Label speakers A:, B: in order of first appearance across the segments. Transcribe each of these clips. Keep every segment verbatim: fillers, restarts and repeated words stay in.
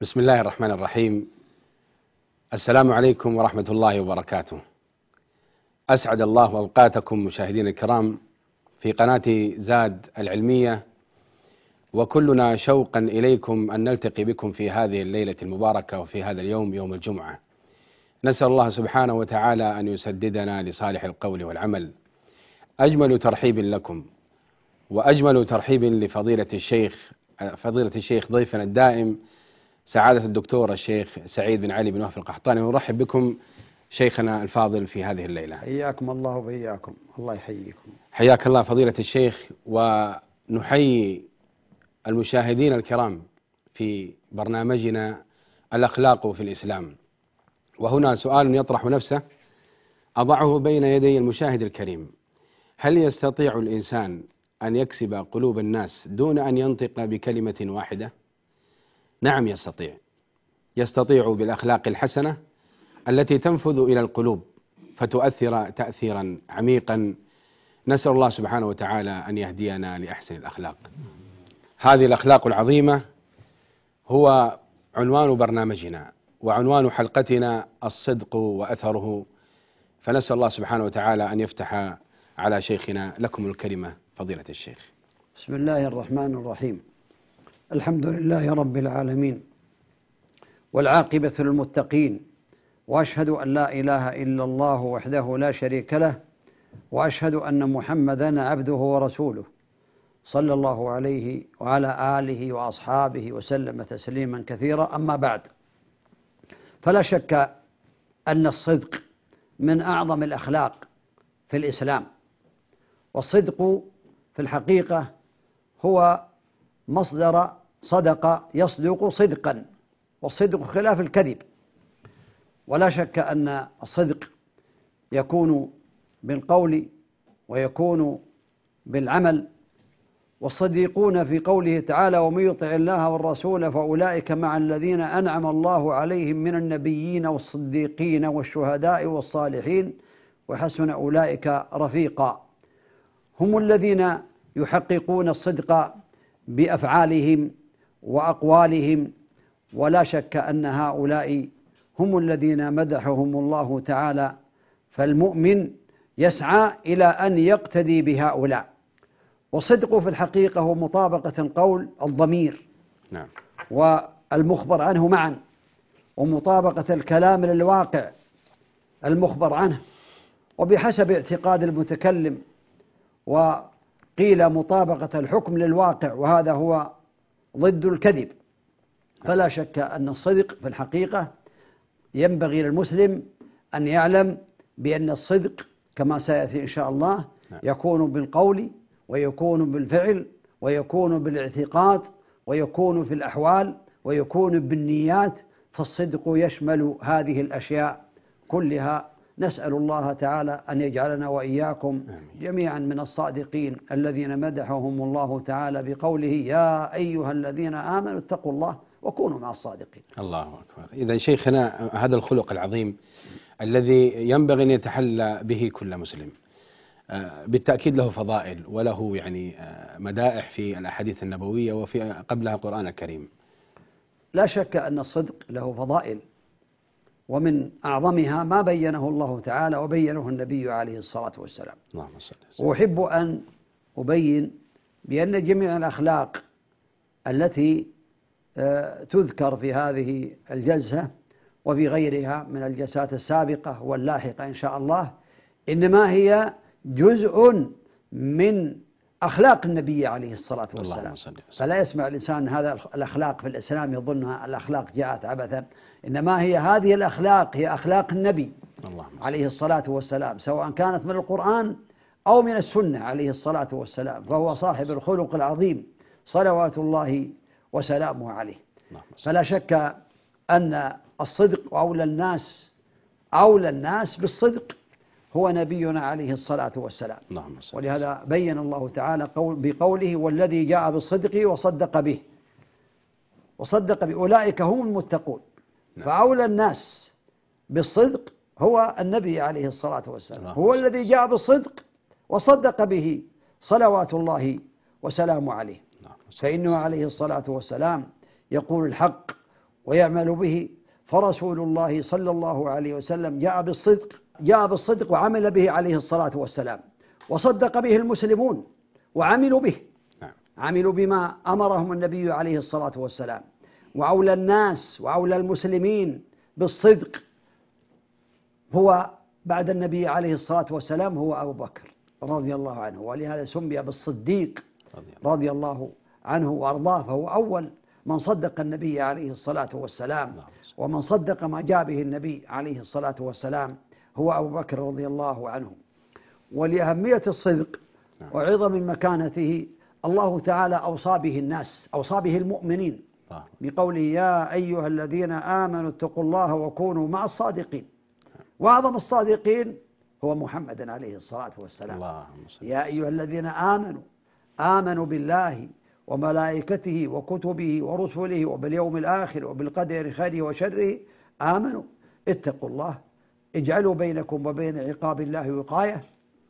A: بسم الله الرحمن الرحيم. السلام عليكم ورحمة الله وبركاته. أسعد الله أوقاتكم مشاهدين الكرام في قناة زاد العلمية، وكلنا شوقا إليكم أن نلتقي بكم في هذه الليلة المباركة وفي هذا اليوم يوم الجمعة. نسأل الله سبحانه وتعالى أن يسددنا لصالح القول والعمل. أجمل ترحيب لكم وأجمل ترحيب لفضيلة الشيخ فضيلة الشيخ ضيفنا الدائم سعادة الدكتور الشيخ سعيد بن علي بن وهف القحطاني. ونرحب بكم شيخنا الفاضل في هذه الليلة.
B: حياكم الله وبياكم. الله يحييكم.
A: حياك الله فضيلة الشيخ، ونحيي المشاهدين الكرام في برنامجنا الأخلاق في الإسلام. وهنا سؤال يطرح نفسه أضعه بين يدي المشاهد الكريم: هل يستطيع الإنسان أن يكسب قلوب الناس دون أن ينطق بكلمة واحدة؟ نعم يستطيع. يستطيع بالأخلاق الحسنة التي تنفذ إلى القلوب فتؤثر تأثيرا عميقا. نسأل الله سبحانه وتعالى أن يهدينا لأحسن الأخلاق. هذه الأخلاق العظيمة هو عنوان برنامجنا وعنوان حلقتنا: الصدق وأثره. فنسأل الله سبحانه وتعالى أن يفتح على شيخنا. لكم الكلمة فضيلة الشيخ.
B: بسم الله الرحمن الرحيم. الحمد لله رب العالمين، والعاقبة للمتقين، وأشهد أن لا إله إلا الله وحده لا شريك له، وأشهد أن محمدا عبده ورسوله صلى الله عليه وعلى آله وأصحابه وسلم تسليما كثيرا. أما بعد، فلا شك أن الصدق من أعظم الأخلاق في الإسلام. والصدق في الحقيقة هو مصدر صدق يصدق صدقا، والصدق خلاف الكذب. ولا شك أن الصدق يكون بالقول ويكون بالعمل. والصديقون في قوله تعالى: ومن يطع الله والرسول فأولئك مع الذين أنعم الله عليهم من النبيين والصديقين والشهداء والصالحين وحسن أولئك رفيقا. هم الذين يحققون الصدق بأفعالهم وأقوالهم. ولا شك أن هؤلاء هم الذين مدحهم الله تعالى. فالمؤمن يسعى إلى أن يقتدي بهؤلاء. والصدق في الحقيقة هو مطابقة القول الضمير
A: نعم.
B: والمخبر عنه معا، ومطابقة الكلام للواقع المخبر عنه، وبحسب اعتقاد المتكلم. وقيل مطابقة الحكم للواقع، وهذا هو ضد الكذب. فلا شك أن الصدق في الحقيقة ينبغي للمسلم أن يعلم بأن الصدق كما سيأتي إن شاء الله يكون بالقول ويكون بالفعل ويكون بالاعتقاد ويكون في الأحوال ويكون بالنيات. فالصدق يشمل هذه الأشياء كلها. نسأل الله تعالى أن يجعلنا وإياكم جميعا من الصادقين الذين مدحهم الله تعالى بقوله: يا أيها الذين آمنوا اتقوا الله وكونوا مع الصادقين.
A: الله أكبر. إذا شيخنا، هذا الخلق العظيم الذي ينبغي أن يتحلى به كل مسلم بالتأكيد له فضائل وله يعني مدائح في الأحاديث النبوية وفي قبلها القرآن الكريم.
B: لا شك أن الصدق له فضائل، ومن أعظمها ما بينه الله تعالى وبينه النبي عليه الصلاة والسلام.
A: اللهم صل وسلم.
B: وأحب أن أبين بأن جميع الأخلاق التي تذكر في هذه الجلسة وفي غيرها من الجلسات السابقة واللاحقة إن شاء الله إنما هي جزء من أخلاق النبي عليه الصلاة والسلام. فلا يسمع الإنسان هذا الأخلاق في الإسلام يظنها الأخلاق جاءت عبثا، إنما هي هذه الأخلاق هي أخلاق النبي عليه الصلاة والسلام، سواء كانت من القرآن أو من السنة عليه الصلاة والسلام. فهو صاحب الخلق العظيم صلوات الله وسلامه عليه. فلا شك أن الصدق أولى الناس أولى الناس بالصدق هو نبينا عليه الصلاة والسلام. ولهذا بين الله تعالى قول بقوله: والذي جاء بالصدق وصدق به وصدق بأولئك هم المتقون. فأولى الناس بالصدق هو النبي عليه الصلاة والسلام، هو الذي جاء بالصدق وصدق به صلوات الله وسلامه عليه. فإنه عليه الصلاة والسلام يقول الحق ويعمل به، فرسول الله صلى الله عليه وسلم جاء بالصدق جاء بالصدق وعمل به عليه الصلاة والسلام، وصدق به المسلمون وعملوا به، عملوا بما أمرهم النبي عليه الصلاة والسلام. وأولى الناس وأولى المسلمين بالصدق هو بعد النبي عليه الصلاة والسلام هو أبو بكر رضي الله عنه، ولهذا سمي بالصديق رضي الله عنه وأرضاه، فهو أول من صدق النبي عليه الصلاة والسلام، ومن صدق ما جاء به النبي عليه الصلاة والسلام هو أبو بكر رضي الله عنه. ولأهمية الصدق وعظم مكانته الله تعالى أوصى به الناس، أوصى به المؤمنين بقوله يا أيها الذين آمنوا اتقوا الله وكونوا مع الصادقين. وأعظم الصادقين هو محمد عليه الصلاة والسلام. يا أيها الذين آمنوا آمنوا بالله وملائكته وكتبه ورسله وباليوم الآخر وبالقدر خيره وشره آمنوا اتقوا الله اجعلوا بينكم وبين عقاب الله وقاية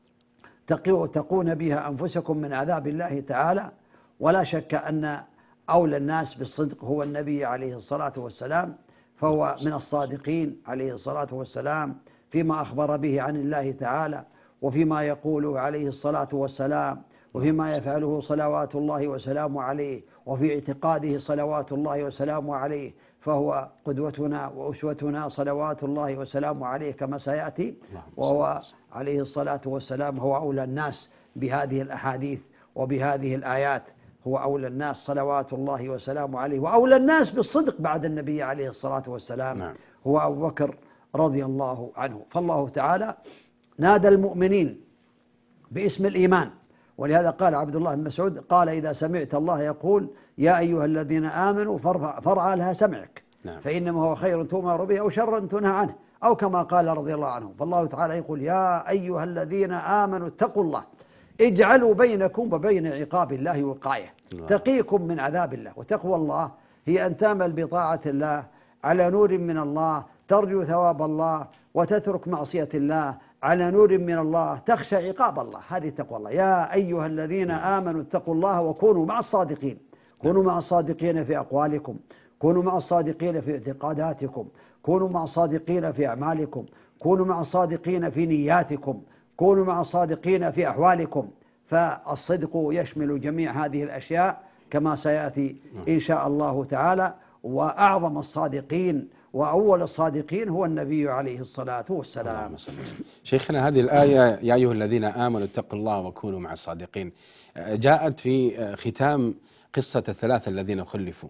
B: تقون بها أنفسكم من عذاب الله تعالى. ولا شك أن أولى الناس بالصدق هو النبي عليه الصلاة والسلام، فهو من الصادقين عليه الصلاة والسلام فيما أخبر به عن الله تعالى، وفيما يقوله عليه الصلاة والسلام، وفيما يفعله صلوات الله وسلامه عليه، وفي اعتقاده صلوات الله وسلامه عليه، فهو قدوتنا وأسوتنا صلوات الله وسلامه عليه كما سيأتي. وهو عليه الصلاة والسلام هو أولى الناس بهذه الأحاديث وبهذه الآيات، هو أولى الناس صلوات الله وسلامه عليه. وأولى الناس بالصدق بعد النبي عليه الصلاة والسلام هو أبو بكر رضي الله عنه. فالله تعالى نادى المؤمنين باسم الإيمان، ولهذا قال عبد الله بن مسعود قال إذا سمعت الله يقول يا أيها الذين آمنوا فارعى لها سمعك فإنما هو خير تؤمر به أو شر تنهى عنه، أو كما قال رضي الله عنه. فالله تعالى يقول يا أيها الذين آمنوا اتقوا الله اجعلوا بينكم وبين عقاب الله وقاية تقيكم من عذاب الله. وتقوى الله هي أن تعمل بطاعة الله على نور من الله، ترجو ثواب الله وتترك معصية الله على نور من الله، تخشى عقاب الله. هذه تقوى الله. يا أيها الذين آمنوا اتقوا الله وكونوا مع الصادقين. كونوا مع الصادقين في أقوالكم، كونوا مع الصادقين في اعتقاداتكم، كونوا مع الصادقين في أعمالكم، كونوا مع الصادقين في نياتكم، كونوا مع الصادقين في أحوالكم. فالصدق يشمل جميع هذه الأشياء كما سيأتي إن شاء الله تعالى. وأعظم الصادقين وأول الصادقين هو النبي عليه الصلاة والسلام.
A: شيخنا هذه الآية يا أيها الذين آمنوا اتقوا الله وكونوا مع الصادقين جاءت في ختام قصة الثلاثة الذين خلفوا،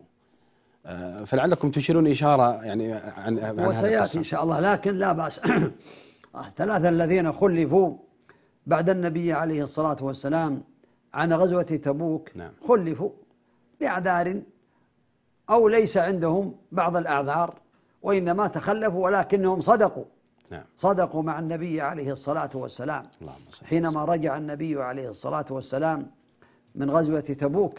A: فلعلكم تشيرون إشارة يعني عن, عن
B: وسيأتي إن شاء الله، لكن لا بأس. الثلاثة الذين خلفوا بعد النبي عليه الصلاة والسلام عن غزوة تبوك نعم. خلفوا لأعذار أو ليس عندهم بعض الأعذار، وإنما تخلفوا ولكنهم صدقوا نعم. صدقوا مع النبي عليه الصلاة والسلام. حينما رجع النبي عليه الصلاة والسلام من غزوة تبوك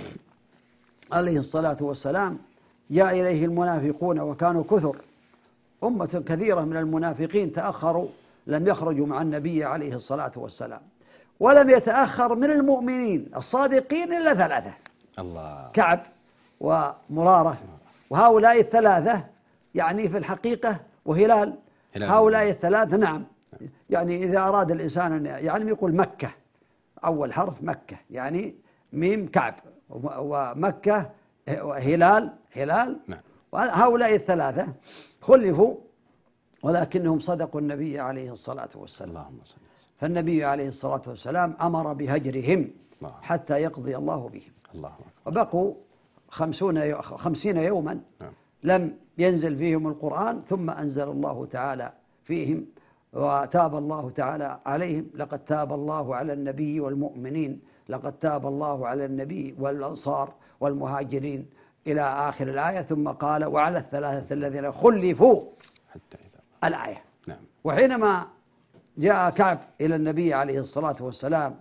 B: عليه الصلاة والسلام جاء إليه المنافقون وكانوا كثر، أمة كثيرة من المنافقين تأخروا لم يخرجوا مع النبي عليه الصلاة والسلام، ولم يتأخر من المؤمنين الصادقين إلا ثلاثة الله. كعب ومرارة، وهؤلاء الثلاثة يعني في الحقيقة وهلال هلال هؤلاء الثلاثة نعم. يعني إذا أراد الإنسان أن يعني يقول مكة أول حرف مكة يعني ميم كعب، ومكة هلال هلال نعم. وهؤلاء الثلاثة خلفوا ولكنهم صدقوا النبي عليه الصلاة والسلام. فالنبي عليه الصلاة والسلام أمر بهجرهم حتى يقضي الله بهم. الله وبقوا خمسون خمسين يوما لم ينزل فيهم القرآن، ثم أنزل الله تعالى فيهم وتاب الله تعالى عليهم. لقد تاب الله على النبي والمؤمنين، لقد تاب الله على النبي والأنصار والمهاجرين إلى آخر الآية. ثم قال وعلى الثلاثة الذين خلفوا حتى إذا الآية نعم. وحينما جاء كعب إلى النبي عليه الصلاة والسلام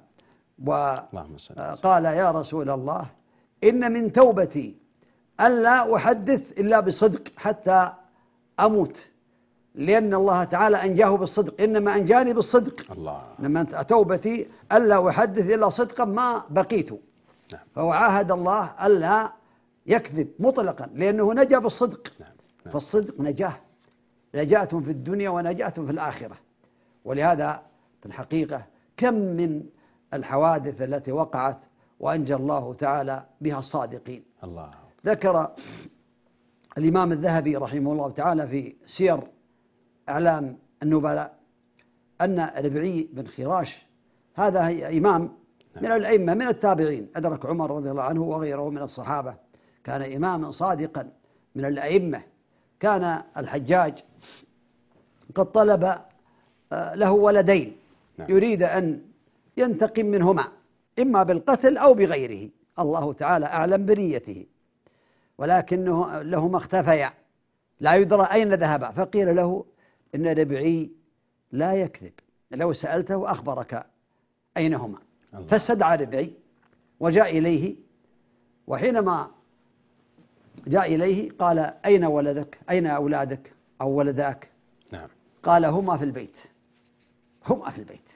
B: وقال يا رسول الله إن من توبتي ألا أحدث إلا بصدق حتى أموت، لأن الله تعالى أنجاه بالصدق، إنما أنجاني بالصدق الله. إنما توبتي ألا أحدث إلا صدقا ما بقيت. نعم. فهو عاهد الله ألا يكذب مطلقا لأنه نجا بالصدق.
A: نعم. نعم.
B: فالصدق نجاة، نجاة في الدنيا ونجاة في الآخرة. ولهذا في الحقيقة كم من الحوادث التي وقعت وأنجى الله تعالى بها الصادقين.
A: الله.
B: ذكر الإمام الذهبي رحمه الله تعالى في سير أعلام النبلاء أن ربعي بن خراش هذا إمام من الأئمة من التابعين، أدرك عمر رضي الله عنه وغيره من الصحابة، كان إماما صادقا من الأئمة. كان الحجاج قد طلب له ولدين يريد أن ينتقم منهما إما بالقتل أو بغيره، الله تعالى أعلم بنيته، ولكنه لهما اختفيا لا يدرى أين ذهبا. فقيل له إن ربعي لا يكذب، لو سألته أخبرك أينهما. فاستدعى ربعي وجاء إليه، وحينما جاء إليه قال أين ولدك، أين أولادك أو ولداك؟
A: نعم.
B: قال هما في البيت، هما في البيت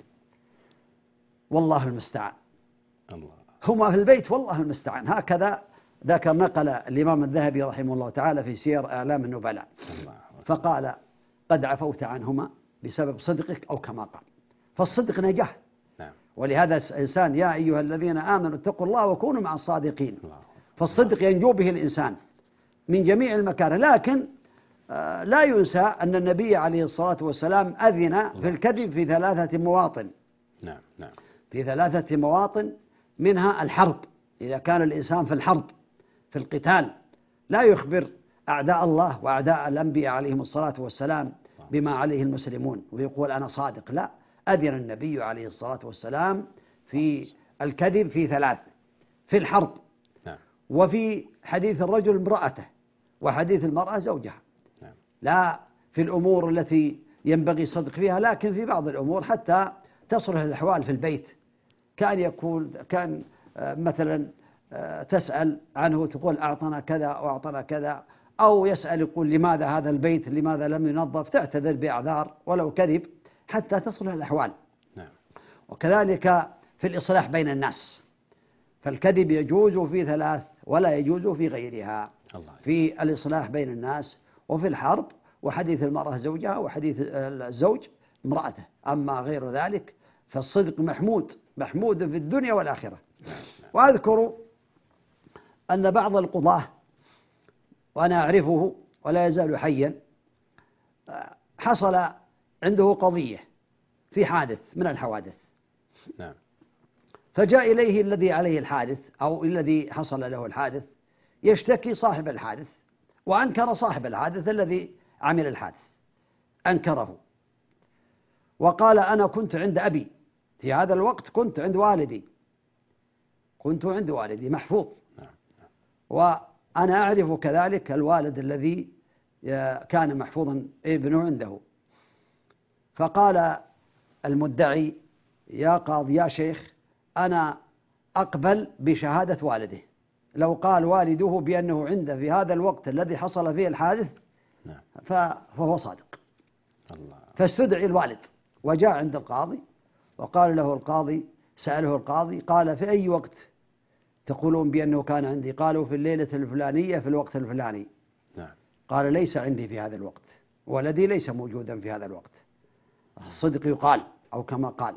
B: والله المستعان. الله. هما في البيت والله المستعان. هكذا ذكر نقل الإمام الذهبي رحمه الله تعالى في سير أعلام النبلاء. الله. فقال قد عفوت عنهما بسبب صدقك أو كما قال. فالصدق نجاح. نعم. ولهذا الإنسان يا أيها الذين آمنوا اتقوا الله وكونوا مع الصادقين. الله. فالصدق ينجو به الإنسان من جميع المكاره. لكن آه لا ينسى أن النبي عليه الصلاة والسلام أذن في الكذب في ثلاثة مواطن. نعم. نعم. في ثلاثة مواطن، منها الحرب، إذا كان الإنسان في الحرب في القتال لا يخبر أعداء الله وأعداء الأنبياء عليهم الصلاة والسلام بما عليه المسلمون ويقول أنا صادق، لا، أذن النبي عليه الصلاة والسلام في الكذب في ثلاث: في الحرب، وفي حديث الرجل امرأته، وحديث المرأة زوجها. لا في الأمور التي ينبغي الصدق فيها، لكن في بعض الأمور حتى تصلح الأحوال في البيت. كان يقول كان مثلا تسأل عنه تقول أعطنا كذا وأعطنا كذا، أو يسأل يقول لماذا هذا البيت لماذا لم ينظف، تعتذر بأعذار ولو كذب حتى تصلح الأحوال. نعم. وكذلك في الإصلاح بين الناس، فالكذب يجوز في ثلاث ولا يجوز في غيرها. الله. في الإصلاح بين الناس، وفي الحرب، وحديث المرأة زوجها، وحديث الزوج امرأته. أما غير ذلك فالصدق محمود محمود في الدنيا والآخرة. وأذكر أن بعض القضاة، وأنا أعرفه ولا يزال حيا، حصل عنده قضية في حادث من الحوادث. نعم. فجاء إليه الذي عليه الحادث أو الذي حصل له الحادث يشتكي صاحب الحادث، وأنكر صاحب الحادث الذي عمل الحادث، أنكره وقال أنا كنت عند أبي في هذا الوقت، كنت عند والدي كنت عند والدي محفوظ، وأنا أعرف كذلك الوالد الذي كان محفوظا ابنه عنده. فقال المدعي يا قاضي يا شيخ أنا أقبل بشهادة والده، لو قال والده بأنه عنده في هذا الوقت الذي حصل فيه الحادث فهو صادق. الله. فاستدعي الوالد وجاء عند القاضي، وقال له القاضي سأله القاضي قال في أي وقت تقولون بأنه كان عندي؟ قالوا في الليلة الفلانية في الوقت الفلاني. نعم. قال ليس عندي في هذا الوقت، ولدي ليس موجودا في هذا الوقت. الصدق يقال أو كما قال.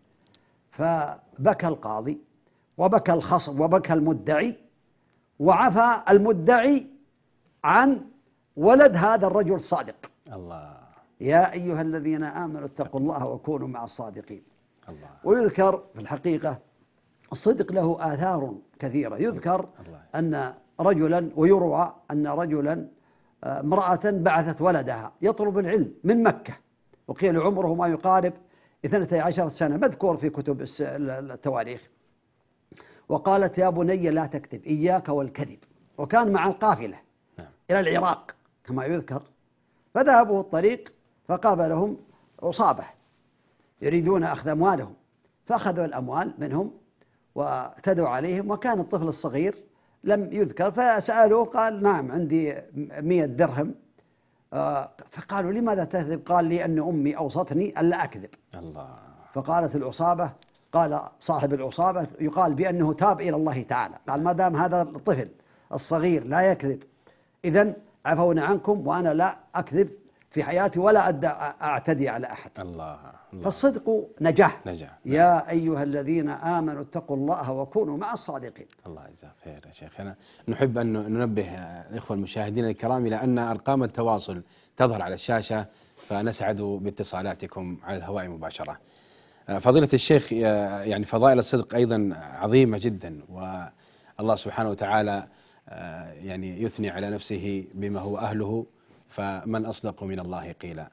B: فبكى القاضي وبكى الخصم وبكى المدعي، وعفى المدعي عن ولد هذا الرجل الصادق. الله. يا أيها الذين آمنوا اتقوا الله وكونوا مع الصادقين. الله. ويذكر في الحقيقة الصدق له آثار كثيرة. يذكر الله. أن رجلا، ويروى أن رجلا امرأة بعثت ولدها يطلب العلم من مكة، وقيل عمره ما يقارب اثنتي عشرة سنة، مذكور في كتب التواريخ. وقالت يا بني لا تكذب، إياك والكذب. وكان مع القافلة إلى العراق كما يذكر. فذهبوا الطريق فقابلهم عصابة يريدون أخذ أموالهم، فأخذوا الأموال منهم واعتدوا عليهم، وكان الطفل الصغير لم يذكر. فسألوه قال نعم عندي مئة درهم. فقالوا لماذا تكذب؟ قال لي أن أمي أوصتني ألا أكذب. الله. فقالت العصابة، قال صاحب العصابة يقال بأنه تاب إلى الله تعالى، قال ما دام هذا الطفل الصغير لا يكذب. إذن عفونا عنكم وأنا لا أكذب في حياتي ولا أدى أعتدي على أحد.
A: الله الله.
B: فالصدق نجاح.
A: نجاح.
B: يا أيها الذين آمنوا اتقوا الله وكونوا مع الصادقين.
A: الله يجزاك خير يا شيخنا. نحب أن ننبه الإخوة المشاهدين الكرام إلى أن أرقام التواصل تظهر على الشاشة، فنسعد باتصالاتكم على الهواء مباشرة. فضيلة الشيخ، يعني فضائل الصدق أيضا عظيمة جدا، والله سبحانه وتعالى يعني يثني على نفسه بما هو أهله، فمن أصدق من الله قيلا.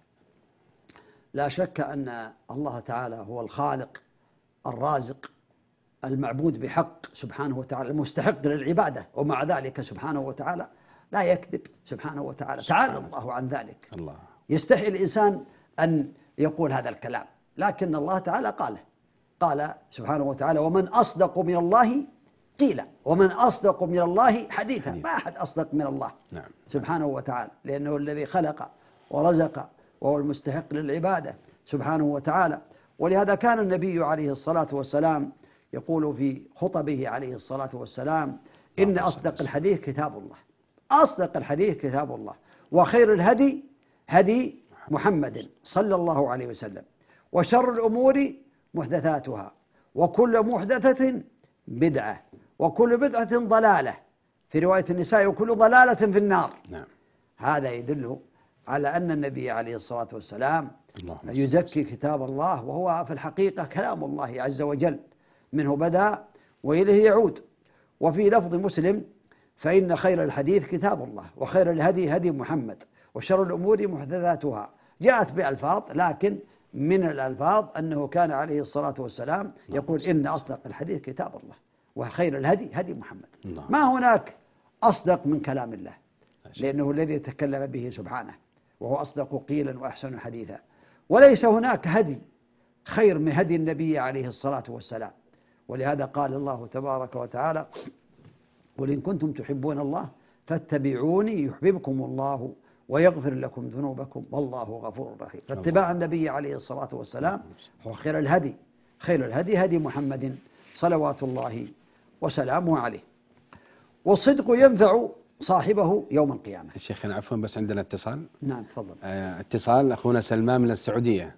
B: لا شك أن الله تعالى هو الخالق الرازق المعبود بحق سبحانه وتعالى، المستحق للعبادة، ومع ذلك سبحانه وتعالى لا يكذب سبحانه وتعالى، تعالى الله عن ذلك.
A: الله.
B: يستحي الإنسان أن يقول هذا الكلام، لكن الله تعالى قاله، قال سبحانه وتعالى: ومن أصدق من الله قيلا، ومن أصدق من الله حديثا. ما أحد أصدق من الله
A: نعم.
B: سبحانه وتعالى، لأنه الذي خلق ورزق وهو المستحق للعبادة سبحانه وتعالى. ولهذا كان النبي عليه الصلاة والسلام يقول في خطبه عليه الصلاة والسلام: إن أصدق الحديث كتاب الله، أصدق الحديث كتاب الله، وخير الهدي هدي محمد صلى الله عليه وسلم، وشر الأمور محدثاتها، وكل محدثة بدعة، وكل بدعة ضلالة، في رواية النساء: وكل ضلالة في النار.
A: نعم.
B: هذا يدل على أن النبي عليه الصلاة والسلام يزكي كتاب الله، وهو في الحقيقة كلام الله عز وجل، منه بدأ وإليه يعود. وفي لفظ مسلم: فإن خير الحديث كتاب الله، وخير الهدي هدي محمد، وشر الأمور محدثاتها. جاءت بألفاظ، لكن من الألفاظ أنه كان عليه الصلاة والسلام يقول: إن أصدق الحديث كتاب الله، وخير الهدي هدي محمد. ما هناك أصدق من كلام الله، لأنه الذي تكلم به سبحانه، وهو أصدق قيلا وأحسن حديثا. وليس هناك هدي خير من هدي النبي عليه الصلاة والسلام. ولهذا قال الله تبارك وتعالى: قل إن كنتم تحبون الله فاتبعوني يحببكم الله ويغفر لكم ذنوبكم والله غفور رحيم. فاتباع النبي عليه الصلاة والسلام هو خير الهدي، خير الهدي هدي محمد صلوات الله وسلامه عليه. والصدق ينفع صاحبه يوم القيامة.
A: شيخنا عفوا، بس عندنا اتصال.
B: نعم تفضل.
A: آه اتصال أخونا سلمان من السعودية.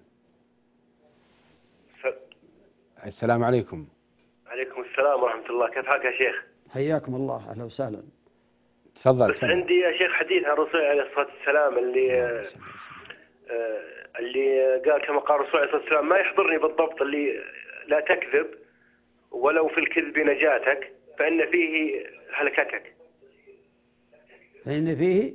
A: س... السلام عليكم.
C: عليكم السلام ورحمة الله. كيف حالك يا شيخ؟
B: حياكم الله، أهلا وسهلا.
A: تفضل.
C: بس عندي يا شيخ حديث عن الرسول عليه الصلاة والسلام اللي آه اللي قال كما قال الرسول عليه الصلاة والسلام: ما يحضرني بالضبط، اللي لا تكذب ولو في الكذب نجاتك فإن فيه هلكتك.
B: فإن فيه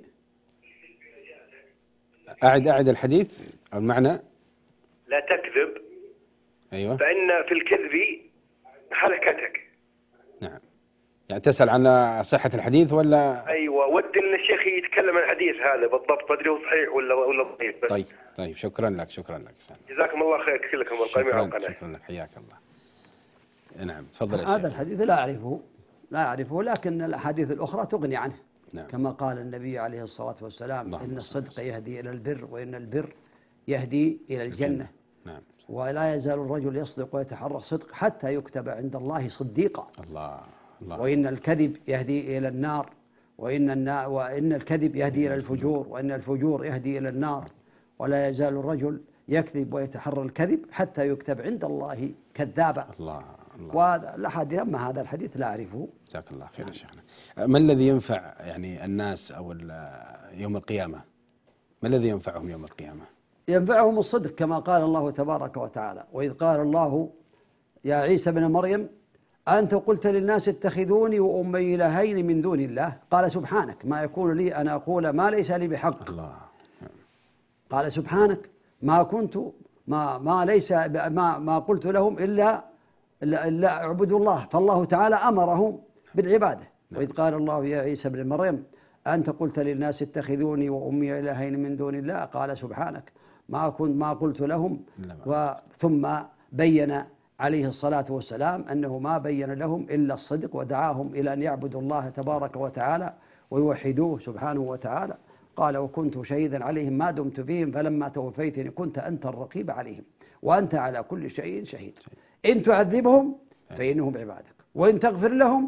A: أعد أعد الحديث أو المعنى.
C: لا تكذب.
A: أيوة.
C: فإن في الكذب هلكتك.
A: نعم. يعني تسأل عن صحة الحديث ولا؟
C: أيوة، ودي إن الشيخ يتكلم عن الحديث هذا بالضبط، ما أدري هو صحيح ولا ولا ضعيف.
A: طيب طيب، شكرا لك شكرا لك.
C: جزاكم الله خير كلكم القائمين على القناة.
A: شكرا لك، حياك الله. نعم تفضل يا
B: هذا
A: شيخ.
B: الحديث لا أعرفه لا أعرفه لكن الأحاديث الأخرى تغني عنه.
A: نعم.
B: كما قال النبي عليه الصلاة والسلام: إن الصدق يهدي إلى البر، وإن البر يهدي إلى الجنة.
A: نعم.
B: ولا يزال الرجل يصدق ويتحرى الصدق حتى يكتب عند الله صديقا.
A: الله الله.
B: وإن الكذب يهدي إلى النار، وإن النا وإن الكذب يهدي إلى الفجور، وإن الفجور يهدي إلى النار. ولا يزال الرجل يكذب ويتحرى الكذب حتى يكتب عند الله كذابا.
A: الله الله.
B: والأحاديث، أما هذا الحديث لا أعرفه.
A: جزاك الله خير يا شيخنا. ما الذي ينفع يعني الناس أو يوم القيامة؟ ما الذي ينفعهم يوم القيامة؟
B: ينفعهم الصدق، كما قال الله تبارك وتعالى: وإذ قال الله يا عيسى بن مريم أنت قلت للناس اتخذوني وأمي إلهين من دون الله، قال سبحانك ما يكون لي أن أقول ما ليس لي بحق.
A: الله.
B: قال سبحانك ما كنت ما ما ليس ما ما قلت لهم إلا إلا اعبدوا الله. فالله تعالى أمرهم بالعبادة. وإذ قال الله يا عيسى بن مريم أنت قلت للناس اتخذوني وأمي إلهين من دون الله، قال سبحانك ما كنت ما قلت لهم. وثم بين عليه الصلاة والسلام أنه ما بين لهم إلا الصدق، ودعاهم إلى أن يعبدوا الله تبارك وتعالى ويوحدوه سبحانه وتعالى. قال وكنت شهيدا عليهم ما دمت فيهم فلما توفيتني كنت أنت الرقيب عليهم وأنت على كل شيء شهيد. إن تعذبهم فإنهم عبادك، وإن تغفر لهم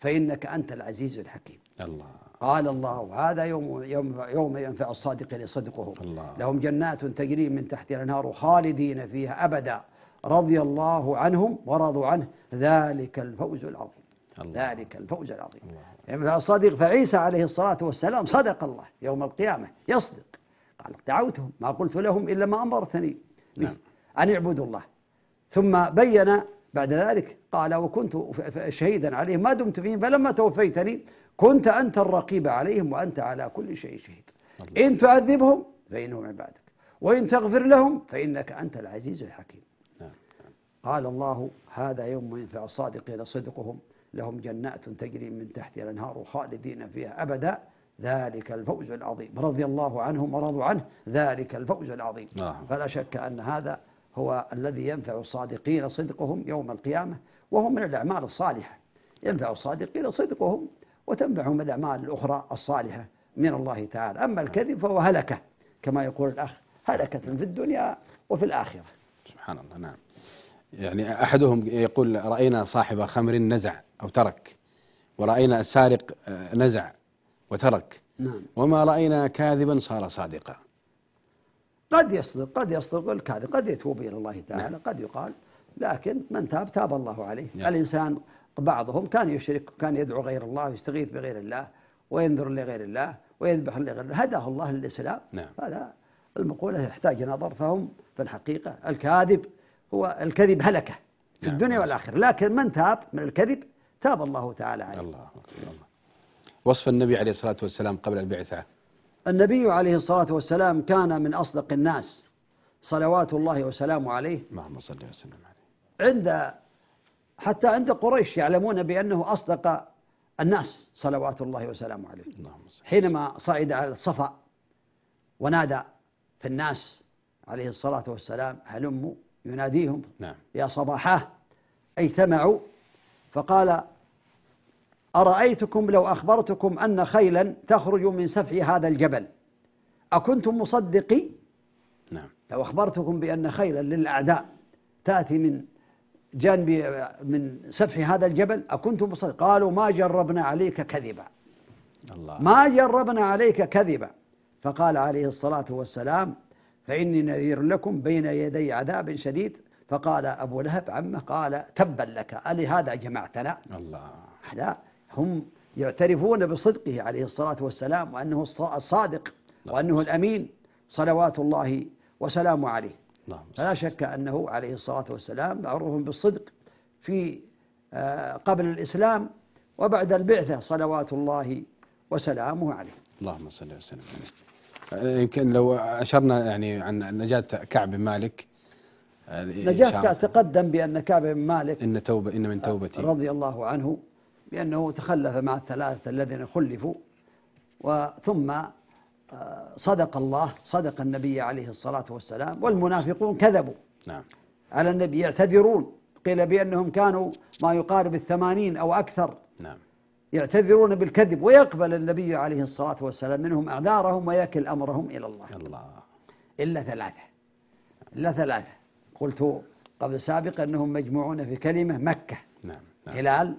B: فإنك أنت العزيز الحكيم.
A: الله.
B: قال الله هذا يوم يوم يوم ينفع الصادقين صدقهم لهم جنات تجري من تحتها الأنهار خالدين فيها أبدا رضي الله عنهم ورضوا عنه ذلك الفوز العظيم. الله. ذلك الفوز العظيم. ينفع الصادق. فعيسى عليه الصلاة والسلام صدق الله يوم القيامة يصدق. قال دعوتهم ما قلت لهم إلا ما أمرتني به نعم. أن يعبدوا الله. ثم بين بعد ذلك قال وكنت شهيدا عليهم ما دمت فيهم فلما توفيتني كنت أنت الرقيب عليهم وأنت على كل شيء شهيد. الله. إن تعذبهم فإنهم عبادك وإن تغفر لهم فإنك أنت العزيز الحكيم. نعم. قال الله هذا يوم ينفع الصادقين صدقهم لهم جنات تجري من تحتها الأنهار خالدين فيها أبدا ذلك الفوز العظيم رضي الله عنهم ورضوا عنه ذلك الفوز العظيم. نعم. فلا شك أن هذا هو الذي ينفع الصادقين صدقهم يوم القيامة وهو من الأعمال الصالحة. ينفع الصادقين صدقهم وتنفعهم الأعمال الأخرى الصالحة من الله تعالى. أما الكذب فهو هلكة كما يقول الأخ هلكة في الدنيا وفي الآخرة.
A: سبحان الله. نعم. يعني أحدهم يقول رأينا صاحب خمر نزع أو ترك ورأينا السارق نزع وترك نعم. وما رأينا كاذبا صار صادقا.
B: قد يصدق قد يصدق الكاذب قد يتوب إلى الله تعالى نعم. قد يقال لكن من تاب تاب الله عليه نعم. الإنسان بعضهم كان يشرك كان يدعو غير الله ويستغيث بغير الله وينذر لغير الله ويذبح لغير الله هداه الله للإسلام نعم. هذا المقولة يحتاج نظر. فهم في الحقيقة الكاذب هو الكذب هلكة في نعم. الدنيا والآخرة لكن من تاب من الكذب تاب الله تعالى عليه. الله.
A: الله. وصف النبي عليه الصلاة والسلام قبل البعثة.
B: النبي عليه الصلاة والسلام كان من أصدق الناس صلوات الله وسلامه عليه.
A: اللهم صل وسلم عليه.
B: عند حتى عند قريش يعلمون بأنه أصدق الناس صلوات الله وسلامه عليه. حينما صعد على الصفا ونادى في الناس عليه الصلاة والسلام هلموا يناديهم نعم. يا صباحاه اجتمعوا فقال أرأيتكم لو أخبرتكم أن خيلا تخرج من سفح هذا الجبل أكنتم مصدقي؟ نعم. لو أخبرتكم بأن خيلا للأعداء تأتي من جانب من سفح هذا الجبل أكنتم مصدقي؟ قالوا ما جربنا عليك كذبا. الله. ما جربنا عليك كذبا. فقال عليه الصلاة والسلام فإني نذير لكم بين يدي عذاب شديد. فقال أبو لهب عمه قال تبا لك ألهذا جمعتنا؟ الله. لا هم يعترفون بصدقه عليه الصلاة والسلام وأنه الصادق وأنه الأمين صلوات الله وسلامه عليه. فلا شك أنه عليه الصلاة والسلام معروف بالصدق في قبل الإسلام وبعد البعثة صلوات الله وسلامه عليه.
A: اللهم صل وسلم عليه. يمكن لو أشرنا يعني عن نجاة كعب بن مالك.
B: نجاة تقدم بأن كعب بن مالك
A: إن توبة إن من توبتي
B: رضي الله عنه بأنه تخلف مع الثلاثة الذين خلفوا وثم صدق الله صدق النبي عليه الصلاة والسلام والمنافقون كذبوا نعم. على النبي يعتذرون قيل بأنهم كانوا ما يقارب الثمانين أو أكثر نعم. يعتذرون بالكذب ويقبل النبي عليه الصلاة والسلام منهم أعذارهم ويكل أمرهم إلى الله. الله. إلا ثلاثة إلا ثلاثة قلت قبل سابق أنهم مجموعون في كلمة مكة نعم. نعم. هلال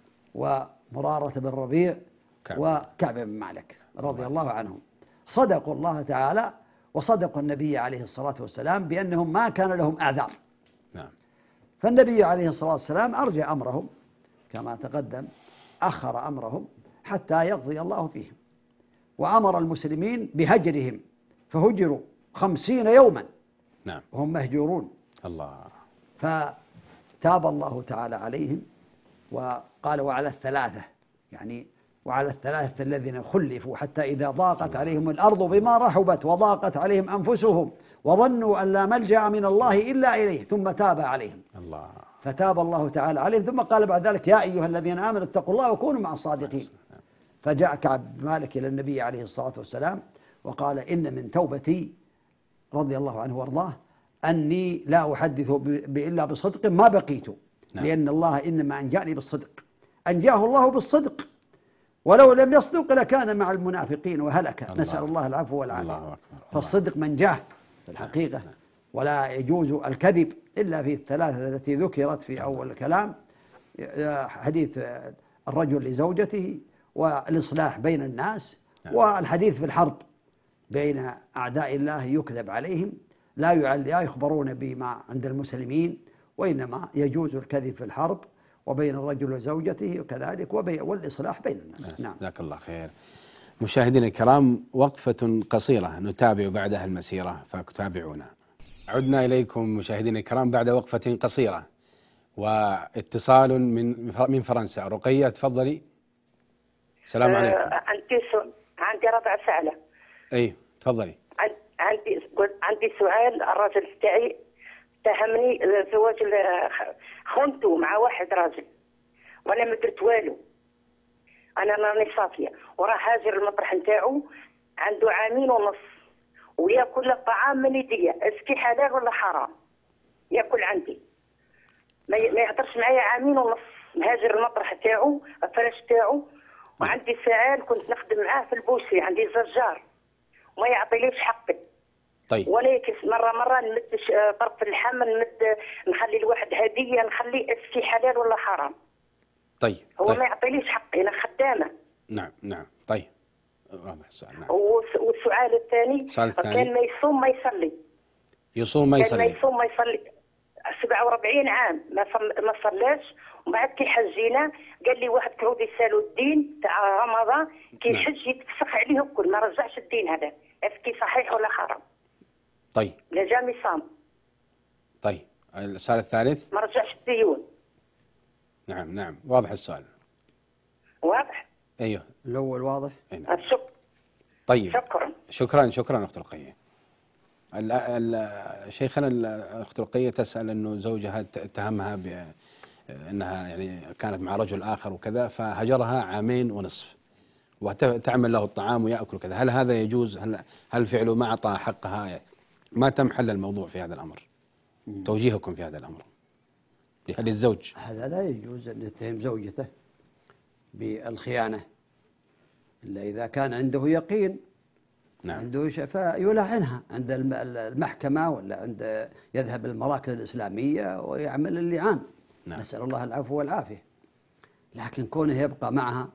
B: ومرارة بن ربيع كعب. وكعب بن مالك رضي الله عنهم صدقوا الله تعالى وصدقوا النبي عليه الصلاة والسلام بأنهم ما كان لهم أعذار نعم. فالنبي عليه الصلاة والسلام أرجى أمرهم كما تقدم أخر أمرهم حتى يقضي الله فيهم وأمر المسلمين بهجرهم فهجروا خمسين يوما نعم. وهم مهجورون. الله. فتاب الله تعالى عليهم وقال وعلى الثلاثة يعني وعلى الثلاثة الذين خلفوا حتى إذا ضاقت عليهم الأرض بما رحبت وضاقت عليهم أنفسهم وظنوا أن لا ملجأ من الله إلا إليه ثم تاب عليهم. الله. فتاب الله تعالى عليهم ثم قال بعد ذلك يا أيها الذين آمنوا اتقوا الله وكونوا مع الصادقين. فجاء كعب بن مالك إلى النبي عليه الصلاة والسلام وقال إن من توبتي رضي الله عنه وارضاه أني لا أحدث إلا بصدق ما بقيت نعم. لأن الله إنما أنجاني بالصدق أنجاه الله بالصدق ولو لم يصدق لكان مع المنافقين وهلك. الله. نسأل الله العفو والعافية. فالصدق منجاه في الحقيقة ولا يجوز الكذب إلا في الثلاثة التي ذكرت في أول الكلام حديث الرجل لزوجته والإصلاح بين الناس.
A: نعم.
B: والحديث في الحرب بين أعداء الله يكذب عليهم، لا لا يخبرون بما عند المسلمين، وإنما يجوز الكذب في الحرب وبين الرجل وزوجته وكذلك والإصلاح بين الناس. نعم.
A: جزاك الله خير. مشاهدينا الكرام، وقفة قصيرة نتابع بعدها المسيرة فتابعونا. عدنا إليكم مشاهدينا الكرام بعد وقفة قصيرة واتصال من من فرنسا. رقية تفضلي. السلام عليكم.
D: آه عندي سو... عندي ربع سألة.
A: اي تفضلي.
D: عندي عندي سؤال. الراجل تاعي اتهمني زواج خنته مع واحد راجل وانا ما درت والو. انا راني صافيه وراه هاجر المطرح نتاعو عنده عامين ونص وياكل الطعام من يديا. اسكي حلال ولا حرام؟ ياكل عندي ما يهضرش معايا عامين ونص. مهاجر المطرح تاعو الفراش تاعو. وعندي ساعات كنت نخدم معاه في البوسي، عندي زجار وما يعطيليش حقي.
A: طيب.
D: ولكن مره مره نمد طرف اللحم، نمد نخلي الواحد هديه، نخلي اسكي حلال ولا حرام.
A: طيب.
D: هو
A: طيب.
D: ما يعطيليش حقي، انا خدامه.
A: نعم نعم. طيب. واضح السؤال. نعم.
D: والسؤال الثاني كان ما يصوم ما يصلي.
A: يصوم ما يصلي.
D: كان ما يصوم ما يصلي سبعة وأربعين عام ما ما صلاش. ومن بعد كي حجينا قال لي واحد كرودي سالو الدين تاع رمضان كي يحج يتفسخ عليه الكل، ما رجعش الدين هذا. اسكي صحيح ولا حرام؟
A: طيب.
D: لا جامي صام.
A: طيب. السؤال الثالث.
D: ما رجعش الديون.
A: نعم نعم واضح السؤال.
D: واضح.
A: ايوه
B: الأول واضح.
A: نعم.
D: شكرا.
A: طيب.
D: شكرا
A: شكرا شكرا أخت رقية. شيخنا الأخت رقية تسأل أنه زوجها اتهمها بأنها يعني كانت مع رجل آخر وكذا، فهجرها عامين ونصف وتعمل له الطعام ويأكل كذا. هل هذا يجوز؟ هل هل فعله ما أعطى حقها؟ ما تم حل الموضوع في هذا الأمر. توجيهكم في هذا الأمر للزوج.
B: هذا لا يجوز أن يتهم زوجته بالخيانة إلا إذا كان عنده يقين.
A: نعم.
B: عنده شفاء يلاعنها عند المحكمة ولا عند يذهب المراكز الإسلامية ويعمل اللعان. نعم. نسأل الله العفو والعافية. لكن كونه يبقى معها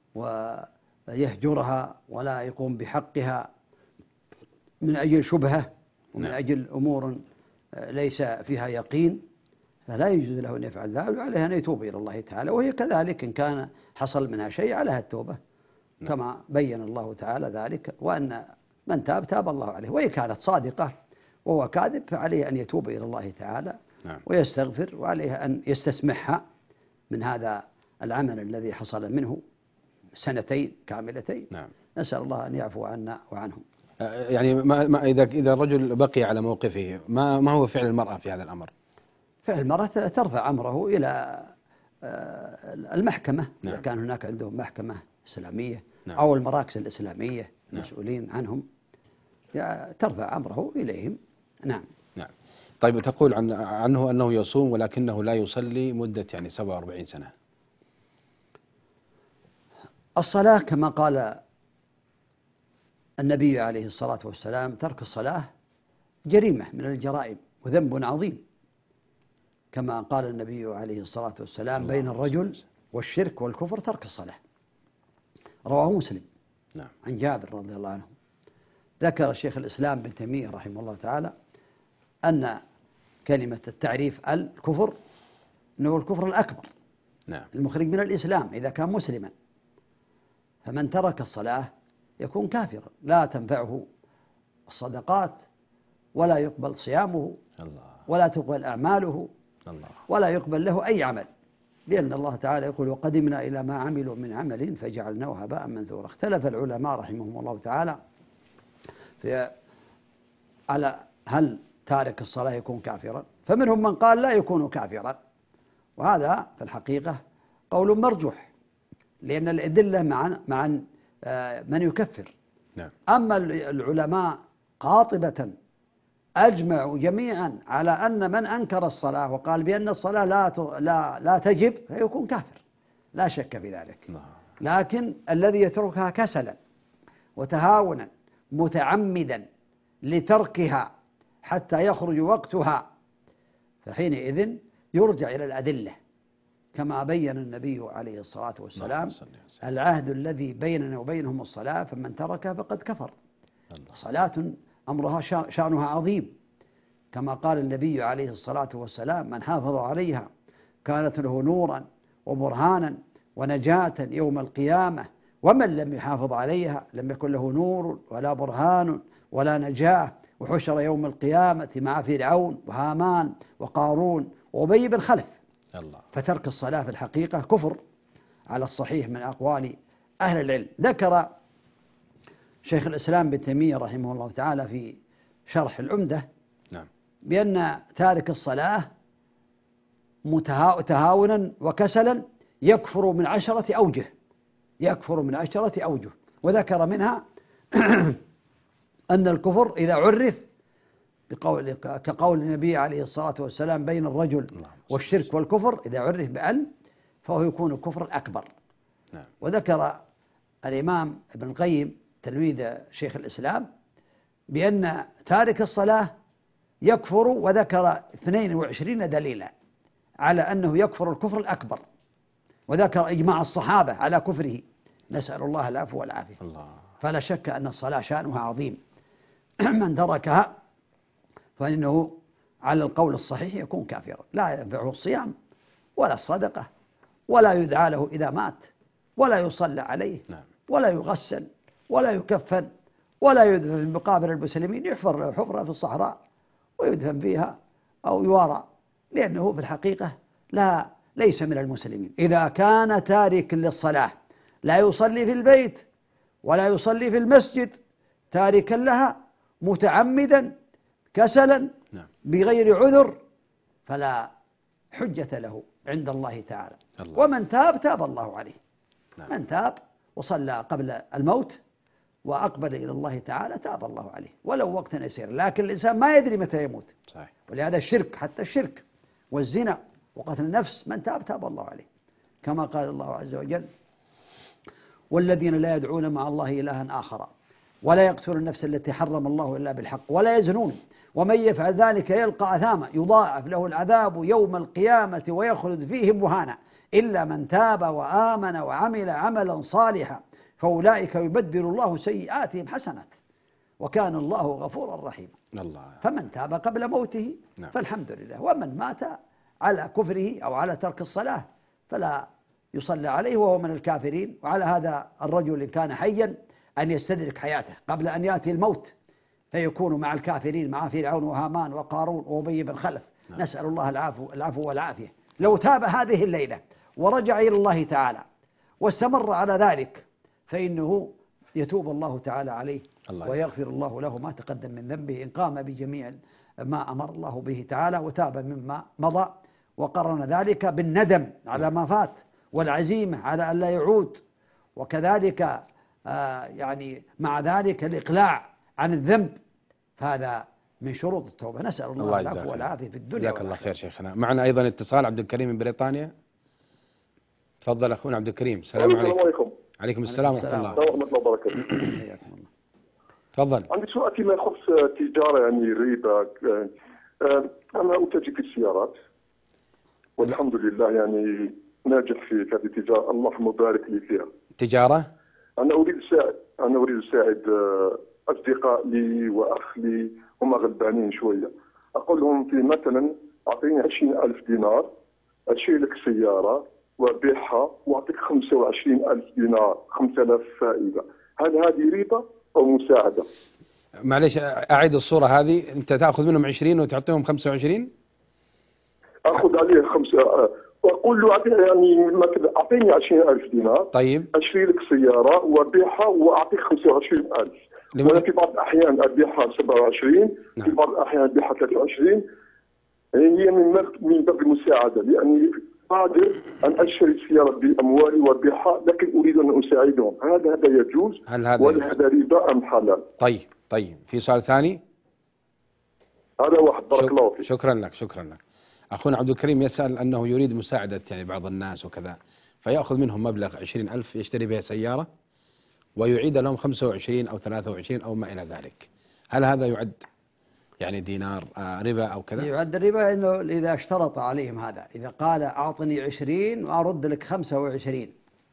B: ويهجرها ولا يقوم بحقها من أجل شبهة ومن نعم. أجل أمور ليس فيها يقين، فلا يجوز له أن يفعل ذلك، وعليه أن يتوب إلى الله تعالى. وهي كذلك إن كان حصل منها شيء عليها التوبة نعم. كما بين الله تعالى ذلك، وأن من تاب تاب الله عليه. وإن كانت صادقة وهو كاذب فعليه أن يتوب إلى الله تعالى نعم. ويستغفر، وعليه أن يستسمحها من هذا العمل الذي حصل منه سنتين كاملتين نعم. نسأل الله أن يعفو عنا وعنهم.
A: يعني ما ما إذا إذا الرجل بقي على موقفه، ما ما هو فعل المرأة في هذا الأمر؟
B: فعل المرأة ترفع أمره إلى المحكمة نعم. إذا كان هناك عندهم محكمة إسلامية نعم. أو المراكز الإسلامية نعم. مسؤولين عنهم، ترفع أمره إليهم. نعم
A: نعم. طيب تقول عن عنه أنه يصوم ولكنه لا يصلي مدة يعني سبعة وأربعين سنة.
B: الصلاة كما قال النبي عليه الصلاة والسلام: ترك الصلاة جريمة من الجرائم وذنب عظيم، كما قال النبي عليه الصلاة والسلام: بين الرجل والشرك والكفر ترك الصلاة. رواه مسلم نعم. عن جابر رضي الله عنه. ذكر الشيخ الإسلام ابن تيمية رحمه الله تعالى أن كلمة التعريف الكفر أنه الكفر الأكبر نعم. المخرج من الإسلام إذا كان مسلما، فمن ترك الصلاة يكون كافرا، لا تنفعه الصدقات ولا يقبل صيامه الله. ولا تقبل أعماله الله. ولا يقبل له أي عمل، لأن الله تعالى يقول: وقدمنا إلى ما عملوا من عمل فجعلناه هباء منثورا. اختلف العلماء رحمهم الله تعالى في على هل تارك الصلاة يكون كافرا، فمنهم من قال لا يكون كافرا، وهذا في الحقيقة قول مرجوح، لأن الأدلة مع مع من يكفر نعم. أما العلماء قاطبة أجمعوا جميعا على أن من أنكر الصلاة وقال بأن الصلاة لا لا لا تجب فيكون كافر، لا شك في ذلك. لكن الذي يتركها كسلا وتهاونا متعمدا لتركها حتى يخرج وقتها، فحينئذ يرجع إلى الأدلة كما بين النبي عليه الصلاة والسلام العهد الذي بيننا وبينهم الصلاة فمن تركها فقد كفر. صلاة أمرها شأنها عظيم، كما قال النبي عليه الصلاة والسلام من حافظ عليها كانت له نورا وبرهانا ونجاة يوم القيامة، ومن لم يحافظ عليها لم يكن له نور ولا برهان ولا نجاة، وحشر يوم القيامة مع فرعون وهامان وقارون وأبي بن خلف. الله. فترك الصلاة في الحقيقة كفر على الصحيح من أقوال أهل العلم. ذكر شيخ الإسلام ابن تيمية رحمه الله تعالى في شرح العمدة نعم. بأن تارك الصلاة تهاونا وكسلا يكفر من عشرة أوجه يكفر من عشرة أوجه وذكر منها أن الكفر إذا عرف بقول كقول النبي عليه الصلاة والسلام بين الرجل والشرك والكفر، إذا عرف بأن فهو يكون الكفر الأكبر. نعم. وذكر الإمام ابن القيم تلميذ شيخ الإسلام بأن تارك الصلاة يكفر، وذكر اثنين وعشرين دليلا على أنه يكفر الكفر الأكبر، وذكر إجماع الصحابة على كفره، نسأل الله العفو والعافية. الله. فلا شك أن الصلاة شأنها عظيم من تركها فإنه على القول الصحيح يكون كافرا، لا ينفعه الصيام ولا الصدقة ولا يدعى له إذا مات ولا يصلى عليه ولا يغسل ولا يكفن ولا يدفن في مقابر المسلمين، يحفر له حفرة في الصحراء ويدفن فيها أو يوارى، لأنه في الحقيقة لا ليس من المسلمين. إذا كان تارك للصلاة لا يصلي في البيت ولا يصلي في المسجد تاركا لها متعمدا كسلا بغير عذر فلا حجة له عند الله تعالى. الله. ومن تاب تاب الله عليه. نعم. من تاب وصلى قبل الموت وأقبل إلى الله تعالى تاب الله عليه ولو وقت يسير، لكن الإنسان ما يدري متى يموت. صحيح. ولهذا الشرك، حتى الشرك والزنا وقتل النفس من تاب تاب الله عليه، كما قال الله عز وجل والذين لا يدعون مع الله إلها آخر ولا يقتلون النفس التي حرم الله إلا بالحق ولا يزنون ومن يفعل ذلك يلقى أثاما يضاعف له العذاب يوم القيامة ويخلد فيه مهانا إلا من تاب وآمن وعمل عملا صالحا فأولئك يبدل الله سيئاتهم حسنات وكان الله غفورا رحيما. الله. فمن تاب قبل موته نعم. فالحمد لله، ومن مات على كفره أو على ترك الصلاة فلا يصلى عليه وهو من الكافرين. وعلى هذا الرجل إن كان حيا أن يستدرك حياته قبل أن يأتي الموت فيكون مع الكافرين مع فرعون وهامان وقارون وأبي بن خلف. نعم. نسأل الله العفو, العفو والعافية. لو تاب هذه الليلة ورجع إلى الله تعالى واستمر على ذلك فإنه يتوب الله تعالى عليه الله ويغفر الله له ما تقدم من ذنبه إن قام بجميع ما أمر الله به تعالى وتاب مما مضى، وقرن ذلك بالندم على ما فات والعزيمة على أن لا يعود، وكذلك آه يعني مع ذلك الإقلاع عن الذنب، فهذا من شروط التوبة. نسأل الله, الله العفو والعافية في الدنيا.
A: جزاك الله خير شيخنا. معنا أيضا اتصال عبد الكريم من بريطانيا. تفضل أخونا عبد الكريم. السلام عليكم. عليكم. عليكم السلام ورحمة الله.
E: ورحمة الله وبركاته.
A: تفضل.
E: عندي سؤال فيما يخص تجارة يعني الربا. أنا أتاجر في السيارات والحمد لله يعني ناجح في هذه التجارة، الله مبارك لي فيها.
A: تجارة؟
E: أنا أريد أساعد أنا أريد أساعد أصدقاء لي وأخ لي هم غلبانين شوية، أقول لهم في مثلا أعطيني عشرين ألف دينار أشتري لك سيارة وأبيعها وأعطيك خمسة وعشرين ألف دينار خمسة آلاف فائدة، هل هذه ربا أو مساعدة؟
A: معليش أعيد الصورة هذه، أنت تأخذ منهم عشرين وتعطيهم خمسة وعشرين؟
E: أخذ عليه خمسة وأقول له يعني مثلا أعطيني عشرين ألف دينار
A: طيب
E: أشتري لك سيارة وأبيعها وأعطيك خمسة وعشرين ألف، وأنا في بعض الأحيان أبيعها سبعة وعشرين نعم. في بعض الأحيان أبيعها ثلاثة وعشرين، يعني هي من من باب المساعدة لأني قادر أن أشتري سيارة بأموالي وأبيعها لكن أريد أن أساعدهم، هذا هذا يجوز
A: هل هذا
E: ولا هذا ربا أم حلال؟
A: طيب طيب في سؤال ثاني؟
E: هذا واحد. بارك شك... الله فيك.
A: شكرا لك شكرا لك. أخونا عبد الكريم يسأل أنه يريد مساعدة يعني بعض الناس وكذا، فيأخذ منهم مبلغ عشرين ألف يشتري بها سيارة ويعيد لهم خمسة وعشرين أو ثلاثة وعشرين أو ما إلى ذلك، هل هذا يعد يعني دينار آه ربا أو كذا؟
B: يعد الربا إنه إذا اشترط عليهم هذا، إذا قال أعطني عشرين وأرد لك خمسة وعشرين.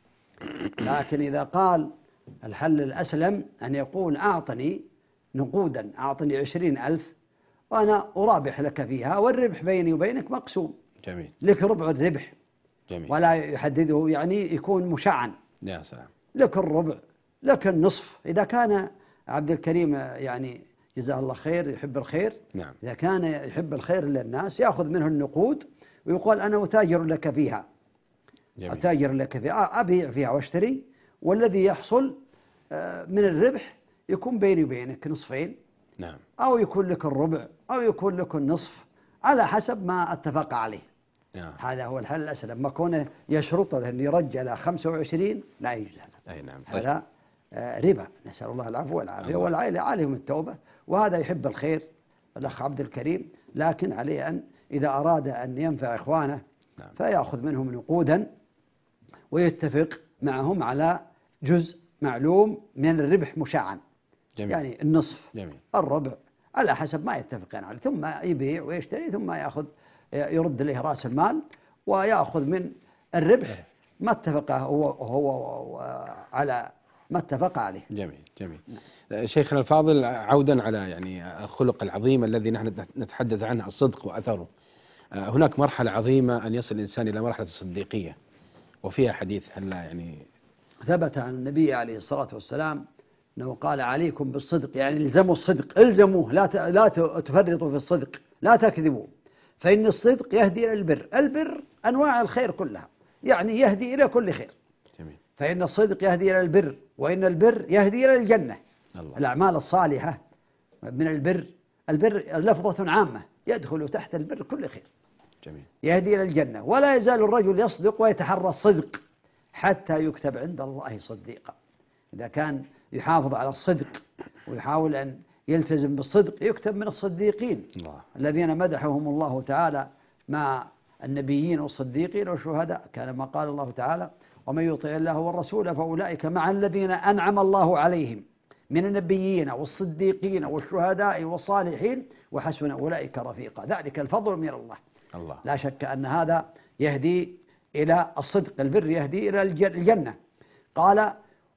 B: لكن إذا قال الحل الأسلم أن يقول أعطني نقودا، أعطني عشرين ألف وأنا أرابح لك فيها، والربح بيني وبينك مقسوم.
A: جميل.
B: لك ربع الربح.
A: جميل.
B: ولا يحدده، يعني يكون مشعا.
A: يا سلام.
B: لك الربع، لك النصف. إذا كان عبد الكريم يعني جزاه الله خير يحب الخير،
A: نعم.
B: إذا كان يحب الخير للناس يأخذ منه النقود ويقول أنا أتاجر لك فيها.
A: جميل.
B: أتاجر لك فيها، أبيع فيها واشتري، والذي يحصل من الربح يكون بيني وبينك نصفين.
A: نعم.
B: أو يكون لك الربع أو يكون لك النصف على حسب ما اتفق عليه.
A: نعم.
B: هذا هو الحل الأسلم. ما كونه يشرط له أن يرجل خمسة وعشرين لا يجوز هذا.
A: أي نعم. طيب.
B: هذا ربا، نسأل الله العفو والعافية، والعائلة عليهم التوبة. وهذا يحب الخير الأخ عبد الكريم، لكن عليه أن إذا أراد أن ينفع إخوانه
A: نعم.
B: فيأخذ منهم نقودا ويتفق معهم على جزء معلوم من الربح مشاعا.
A: جميل.
B: يعني النصف.
A: جميل.
B: الربع على حسب ما يتفقون عليه، ثم يبيع ويشتري، ثم يأخذ يرد له رأس المال ويأخذ من الربح ما اتفق هو, هو على ما اتفق عليه.
A: جميل. جميل. شيخنا الفاضل، عودا على يعني الخلق العظيم الذي نحن نتحدث عنه، الصدق وأثره. هناك مرحلة عظيمة أن يصل الإنسان إلى مرحلة الصديقية، وفيها حديث هلا يعني
B: ثبت عن النبي عليه الصلاة والسلام أنه قال عليكم بالصدق، يعني الزموا الصدق، الزموه، لا لا تفرطوا في الصدق، لا تكذبوا، فإن الصدق يهدي إلى البر. البر أنواع الخير كلها، يعني يهدي إلى كل خير.
A: جميل.
B: فإن الصدق يهدي إلى البر، وإن البر يهدي إلى الجنة.
A: الله.
B: الأعمال الصالحة من البر. البر لفظة عامة يدخل تحت البر كل خير.
A: جميل.
B: يهدي إلى الجنة. ولا يزال الرجل يصدق ويتحرى الصدق حتى يكتب عند الله صديقا. إذا كان يحافظ على الصدق ويحاول أن يلتزم بالصدق يكتب من الصديقين الله. الذين مدحهم الله تعالى مع النبيين والصديقين والشهداء، كما قال الله تعالى ومن يطع الله والرسول فأولئك مع الذين أنعم الله عليهم من النبيين والصديقين والشهداء والصالحين وحسن أولئك رفيقا، ذلك الفضل من الله. الله. لا شك أن هذا يهدي إلى الصدق. البر يهدي إلى الجنة. قال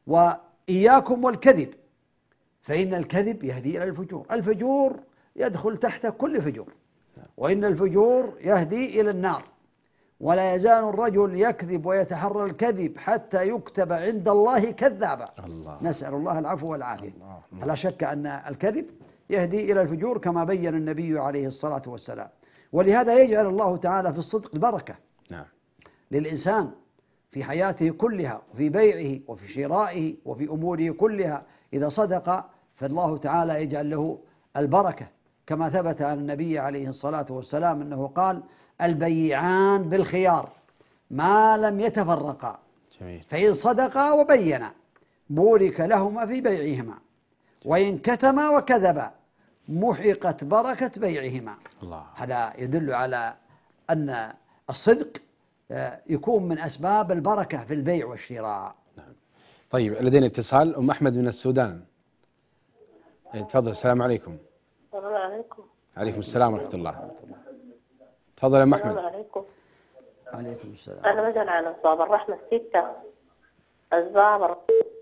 B: وإياكم والكذب فإن الكذب يهدي إلى الفجور. الفجور يدخل تحت كل فجور، وإن الفجور يهدي إلى النار. ولا يزال الرجل يكذب ويتحرى الكذب حتى يكتب عند الله كذابا. الله. نسأل الله العفو والعافية. لا شك أن الكذب يهدي إلى الفجور كما بين النبي عليه الصلاة والسلام. ولهذا يجعل الله تعالى في الصدق بركة نعم. للإنسان في حياته كلها، وفي بيعه وفي شرائه وفي أموره كلها. إذا صدق فالله تعالى يجعل له البركة، كما ثبت عن النبي عليه الصلاة والسلام أنه قال البيعان بالخيار ما لم يتفرقا، فإن صدقا وبينا بورك لهما في بيعهما، وإن كتما وكذبا محقت بركة بيعهما. الله. هذا يدل على أن الصدق يكون من أسباب البركة في البيع والشراء.
A: نعم. طيب لدينا اتصال. أم أحمد من السودان. تفضل. السلام عليكم.
F: السلام عليكم.
A: عليكم السلام ورحمة الله. تفضل يا أم أحمد.
F: السلام عليكم.
B: عليكم السلام.
F: أنا مثلا على أسباب الرحمة ستة أسباب.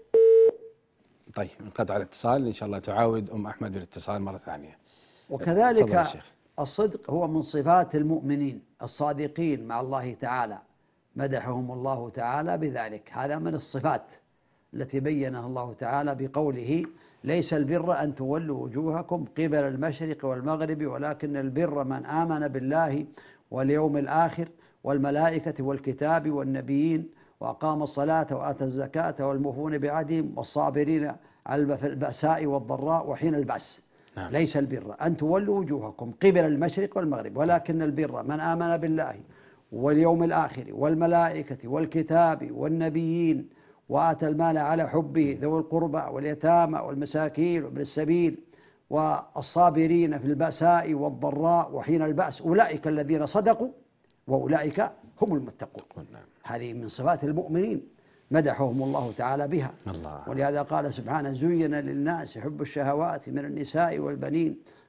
A: طيب انقطع الاتصال، إن شاء الله تعاود أم أحمد بالاتصال مرة ثانية.
B: وكذلك الصدق هو من صفات المؤمنين الصادقين مع الله تعالى، مدحهم الله تعالى بذلك. هذا من الصفات التي بينها الله تعالى بقوله ليس البر أن تولوا وجوهكم قبل المشرق والمغرب ولكن البر من آمن بالله واليوم الآخر والملائكة والكتاب والنبيين وأقام الصلاة وآتى الزكاة والموفون بعهدهم والصابرين على البأساء والضراء وحين البأس. نعم. ليس البر أن تولوا وجوهكم قبل المشرق والمغرب ولكن البر من آمن بالله واليوم الآخر والملائكة والكتاب والنبيين وآتى المال على حبه ذوي القربى واليتامى والمساكين وابن السبيل والصابرين في البأساء والضراء وحين البأس أولئك الذين صدقوا وأولئك هم المتقون. هذه من صفات المؤمنين مدحهم الله تعالى بها. الله. ولهذا قال سبحانه زين للناس حب الشهوات من النساء والبنين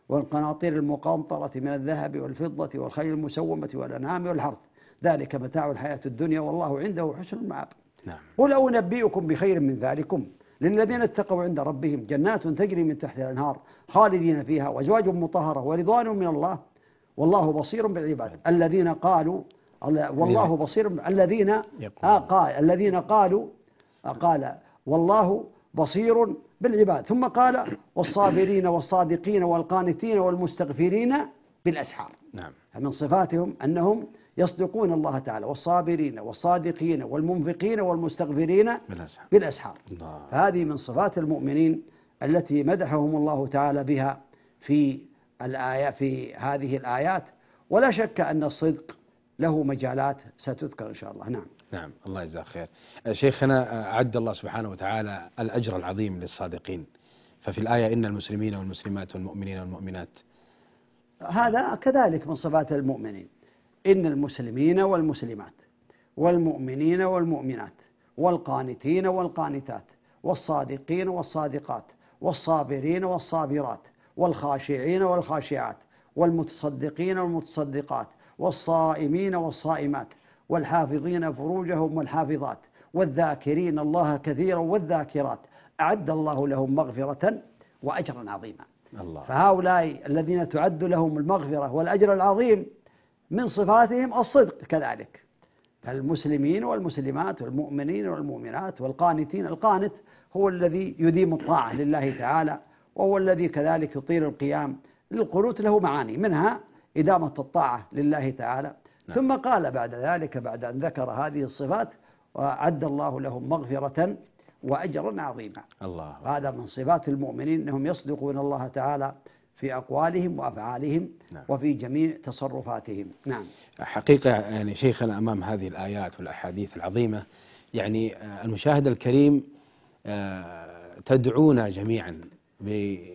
B: والقناطير المقنطرة من الذهب والفضة والخيل المسومة والأنعام والحرث ذلك متاع الحياة الدنيا والله عنده حسن المآب.
A: نعم.
B: قل أنبئكم بخير من ذلكم للذين اتقوا عند ربهم جنات تجري من تحتها الأنهار خالدين فيها وأزواج مطهرة ورضوان من الله والله بصير بالعباد. الذين قالوا والله بصير الذين آه قال الذين قالوا قال والله بصير بالعباد، ثم قال والصابرين والصادقين والقانتين والمستغفرين بالأسحار.
A: نعم.
B: فمن صفاتهم أنهم يصدقون الله تعالى، والصابرين والصادقين والمنفقين والمستغفرين
A: بالأسحار,
B: بالأسحار.
A: الله.
B: فهذه من صفات المؤمنين التي مدحهم الله تعالى بها في الآية في هذه الآيات. ولا شك أن الصدق له مجالات ستذكر إن شاء الله. نعم.
A: نعم، الله يجزاك خير. شيخنا، أعد الله سبحانه وتعالى الأجر العظيم للصادقين، ففي الآية إن المسلمين والمسلمات والمؤمنين والمؤمنات،
B: هذا كذلك من صفات المؤمنين، إن المسلمين والمسلمات والمؤمنين والمؤمنات والقانتين والقانتات والصادقين والصادقات والصابرين والصابرات والخاشعين والخاشعات والمتصدقين والمتصدقات والصائمين والصائمات والحافظين فروجهم والحافظات والذاكرين الله كثيرا والذاكرات أعد الله لهم مغفرة وأجرا عظيما.
A: الله.
B: فهؤلاء الذين تعد لهم المغفرة والأجر العظيم من صفاتهم الصدق كذلك. فالمسلمين والمسلمات والمؤمنين والمؤمنات والقانتين، القانت هو الذي يديم الطاعة لله تعالى، وهو الذي كذلك يطيل القيام. للقنوت له معاني، منها إدامة الطاعة لله تعالى. نعم. ثم قال بعد ذلك بعد أن ذكر هذه الصفات وأعد الله لهم مغفرة وأجرا عظيما.
A: الله.
B: هذا من صفات المؤمنين أنهم يصدقون الله تعالى في أقوالهم وأفعالهم. نعم. وفي جميع تصرفاتهم. نعم.
A: حقيقة يعني شيخنا أمام هذه الآيات والأحاديث العظيمة، يعني المشاهد الكريم تدعونا جميعا ب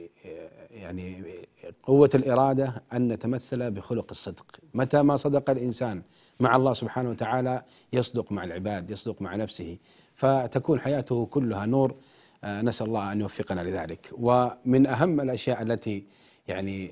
A: يعني قوة الإرادة أن نتمثل بخلق الصدق. متى ما صدق الإنسان مع الله سبحانه وتعالى يصدق مع العباد، يصدق مع نفسه، فتكون حياته كلها نور. نسأل الله أن يوفقنا لذلك. ومن أهم الأشياء التي يعني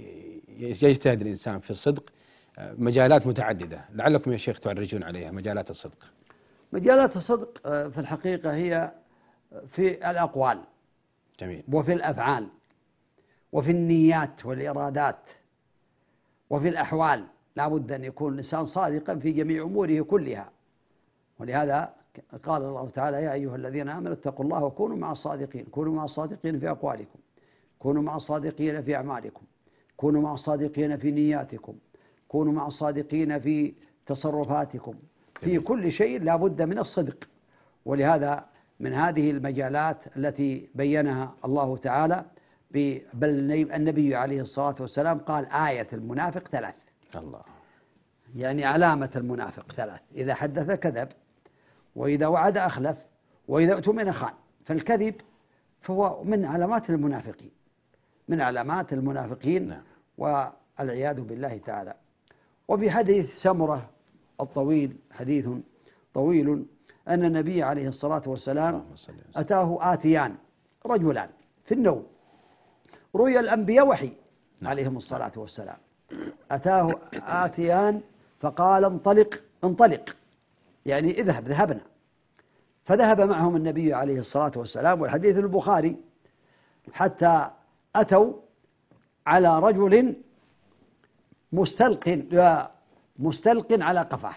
A: يجتهد الإنسان في الصدق مجالات متعددة، لعلكم يا شيخ تعرجون عليها مجالات الصدق.
B: مجالات الصدق في الحقيقة هي في الأقوال.
A: جميل.
B: وفي الأفعال وفي النيات والإرادات وفي الأحوال. لا بد أن يكون الإنسان صادقا في جميع أموره كلها. ولهذا قال الله تعالى يا أيها الذين آمنوا اتقوا الله وكونوا مع الصادقين. كونوا مع الصادقين في أقوالكم، كونوا مع الصادقين في أعمالكم، كونوا مع الصادقين في نياتكم، كونوا مع الصادقين في تصرفاتكم. في كل شيء لا بد من الصدق. ولهذا من هذه المجالات التي بينها الله تعالى، بل النبي عليه الصلاة والسلام قال آية المنافق ثلاث.
A: الله.
B: يعني علامة المنافق ثلاث: إذا حدث كذب، وإذا وعد أخلف، وإذا اؤتمن خان. فالكذب فهو من علامات المنافقين، من علامات المنافقين. نعم. والعياذ بالله تعالى. وفي حديث سمرة الطويل، حديث طويل، أن النبي عليه الصلاة والسلام أتاه آتيان رجلان في النوم. رؤيا الأنبياء وحي عليهم الصلاة والسلام. أتاه آتيان فقال انطلق انطلق، يعني اذهب ذهبنا. فذهب معهم النبي عليه الصلاة والسلام، والحديث البخاري، حتى أتوا على رجل مستلق مستلق على قفاه،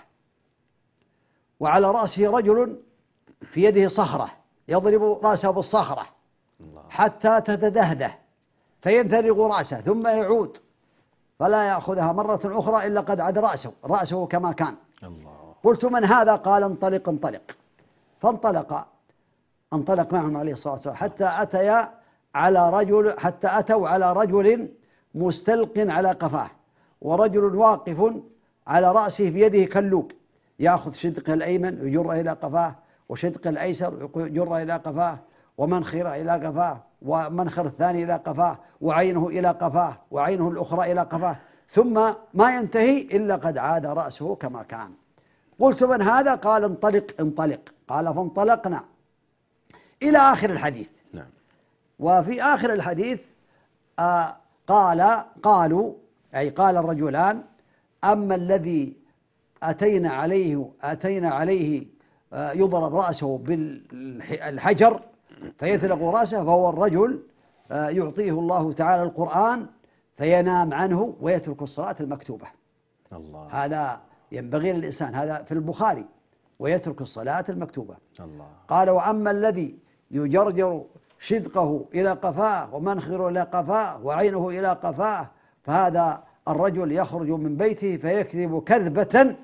B: وعلى رأسه رجل في يده صخرة يضرب رأسه بالصخرة حتى تتدهده فينثرغ رأسه ثم يعود فلا يأخذها مرة أخرى إلا قد عاد رأسه رأسه كما كان. الله. قلت من هذا؟ قال انطلق انطلق. فانطلق انطلق معهم عليه الصلاة والسلام حتى أتيا على رجل حتى أتوا على رجل مستلق على قفاه، ورجل واقف على رأسه في يده كلوب يأخذ شدقه الأيمن ويجره إلى قفاه، وشدقه الأيسر يجره إلى قفاه، ومنخره إلى قفاه، ومنخر الثاني إلى قفاه، وعينه إلى قفاه، وعينه الأخرى إلى قفاه، ثم ما ينتهي إلا قد عاد رأسه كما كان. قلت من هذا؟ قال انطلق انطلق. قال فانطلقنا إلى آخر الحديث.
A: نعم.
B: وفي آخر الحديث آه قال قالوا أي قال الرجلان: أما الذي أتينا عليه أتينا عليه يضرب رأسه بالحجر فيثلق رأسه، فهو الرجل يعطيه الله تعالى القرآن فينام عنه ويترك الصلاة المكتوبة.
A: الله.
B: هذا ينبغي للإنسان، هذا في البخاري، ويترك الصلاة المكتوبة.
A: الله.
B: قال: وأما الذي يجرجر شدقه إلى قفاه ومنخره إلى قفاه وعينه إلى قفاه، فهذا الرجل يخرج من بيته فيكذب كذبة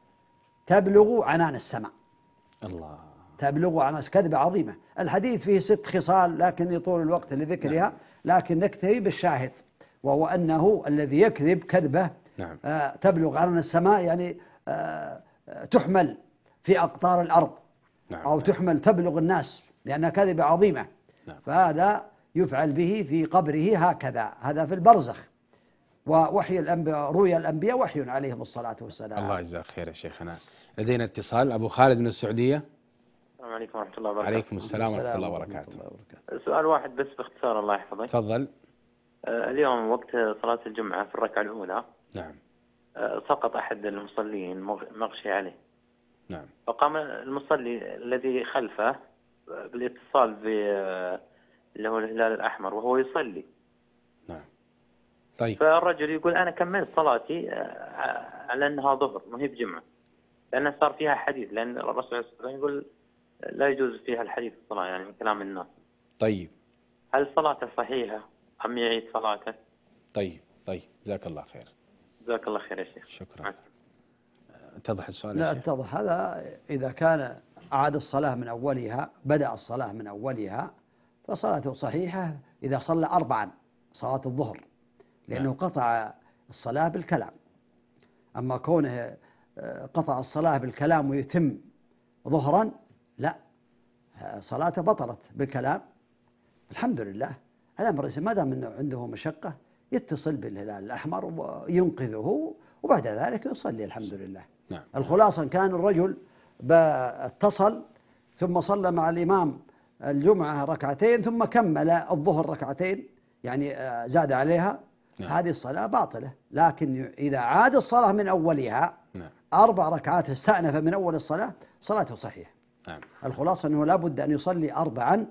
B: تبلغ عنان السماء.
A: الله.
B: تبلغ عنان، كذبة عظيمة. الحديث فيه ست خصال لكن يطول الوقت لذكرها. نعم. لكن نكتفي بالشاهد، وهو أنه الذي يكذب كذبة
A: نعم.
B: آه تبلغ عنان السماء، يعني آه تحمل في أقطار الأرض. نعم. أو تحمل تبلغ الناس لأنها كذبة عظيمة. نعم. فهذا يفعل به في قبره هكذا، هذا في البرزخ. ووحي الأنبياء، روي الأنبياء وحي عليهم الصلاة والسلام.
A: الله يجزاك خير يا شيخنا. لدينا اتصال، أبو خالد من السعودية.
G: السلام عليكم ورحمة الله وبركاته.
A: عليكم السلام ورحمة الله وبركاته.
G: سؤال واحد بس باختصار الله يحفظك.
A: تفضل.
G: اليوم وقت صلاة الجمعة في الركعة الأولى.
A: نعم.
G: سقط أحد المصلين مغشي عليه.
A: نعم.
G: فقام المصلي الذي خلفه بالاتصال ب اللي هو الهلال الأحمر وهو يصلي.
A: نعم. طيب.
G: فالرجل يقول أنا كملت صلاتي على أنها ظهر ما هي بجمعة، لأن صار فيها حديث، لأن الرسول صلى الله عليه وسلم يقول لا يجوز فيها الحديث في الصلاة، يعني من كلام الناس.
A: طيب.
G: هل صلاته صحيحة أم يعيد صلاته؟
A: طيب طيب جزاك الله خير.
G: جزاك الله خير يا شيخ.
A: شكرا. اتضح السؤال؟
B: لا اتضح. هذا إذا كان أعاد الصلاة من أولها، بدأ الصلاة من أولها، فصلاته صحيحة إذا صلى أربعا صلاة الظهر، لأنه قطع الصلاة بالكلام. أما كونه قطع الصلاة بالكلام ويتم ظهرا، لا، صلاته بطلت بالكلام. الحمد لله. الأمر ما دام أنه عنده مشقة يتصل بالهلال الأحمر وينقذه، وبعد ذلك يصلي. الحمد لله.
A: نعم.
B: الخلاصة كان الرجل اتصل ثم صلى مع الإمام الجمعة ركعتين ثم كمل الظهر ركعتين، يعني زاد عليها. نعم. هذه الصلاة باطلة. لكن إذا عاد الصلاة من أولها، نعم، أربع ركعات استأنف من أول الصلاة، صلاته صحيحة. نعم. الخلاصة أنه لا بد أن يصلي أربعا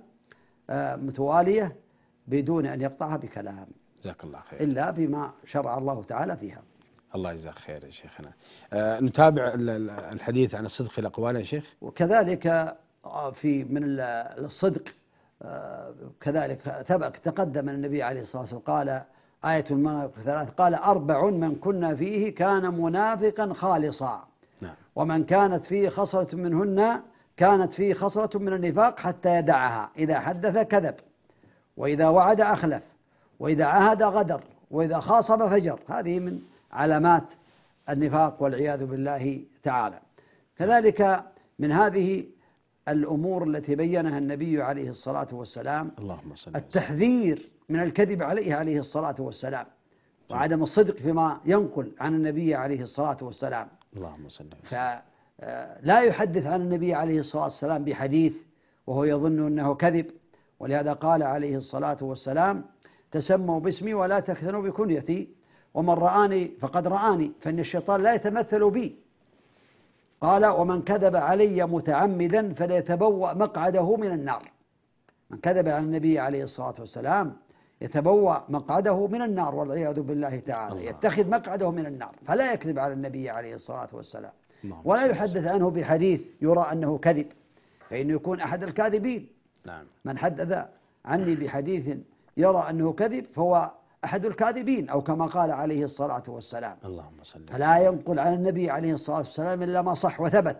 B: متوالية بدون أن يقطعها بكلام.
A: جزاك الله خير.
B: إلا بما شرع الله تعالى فيها.
A: الله يجزاك خير يا شيخنا. آه نتابع الحديث عن الصدق في الأقوال يا شيخ.
B: وكذلك في من الصدق آه كذلك ثبت تقدم من النبي عليه الصلاة والسلام قال: آية المنافق ثلاث، قال: أربع من كنا فيه كان منافقا خالصا. نعم. ومن كانت فيه خصلة منهن كانت فيه خصلة من النفاق حتى يدعها: إذا حدث كذب، وإذا وعد أخلف، وإذا عهد غدر، وإذا خاصم فجر. هذه من علامات النفاق والعياذ بالله تعالى. كذلك من هذه الأمور التي بينها النبي عليه الصلاة والسلام اللهم صل التحذير من الكذب عليه عليه الصلاة والسلام، وعدم الصدق فيما ينقل عن النبي عليه الصلاة والسلام.
A: اللهم صل.
B: فلا يحدث عن النبي عليه الصلاة والسلام بحديث وهو يظن أنه كذب. ولهذا قال عليه الصلاة والسلام: تسموا باسمي ولا تكثنوا بكنيتي، ومن رآني فقد رآني، فإن الشيطان لا يتمثل بي. قال: ومن كذب علي متعمدا فليتبوأ مقعده من النار. من كذب على النبي عليه الصلاة والسلام يتبوأ مقعده من النار والعياذ بالله تعالى. الله. يتخذ مقعده من النار، فلا يكذب على النبي عليه الصلاة والسلام، ولا يحدث عنه بحديث يرى أنه كذب، فإنه يكون أحد الكاذبين. نعم. من حدث عني بحديث يرى أنه كذب فهو أحد الكاذبين، أو كما قال عليه الصلاة والسلام.
A: اللهم صل.
B: فلا ينقل عن النبي عليه الصلاة والسلام إلا ما صح وثبت.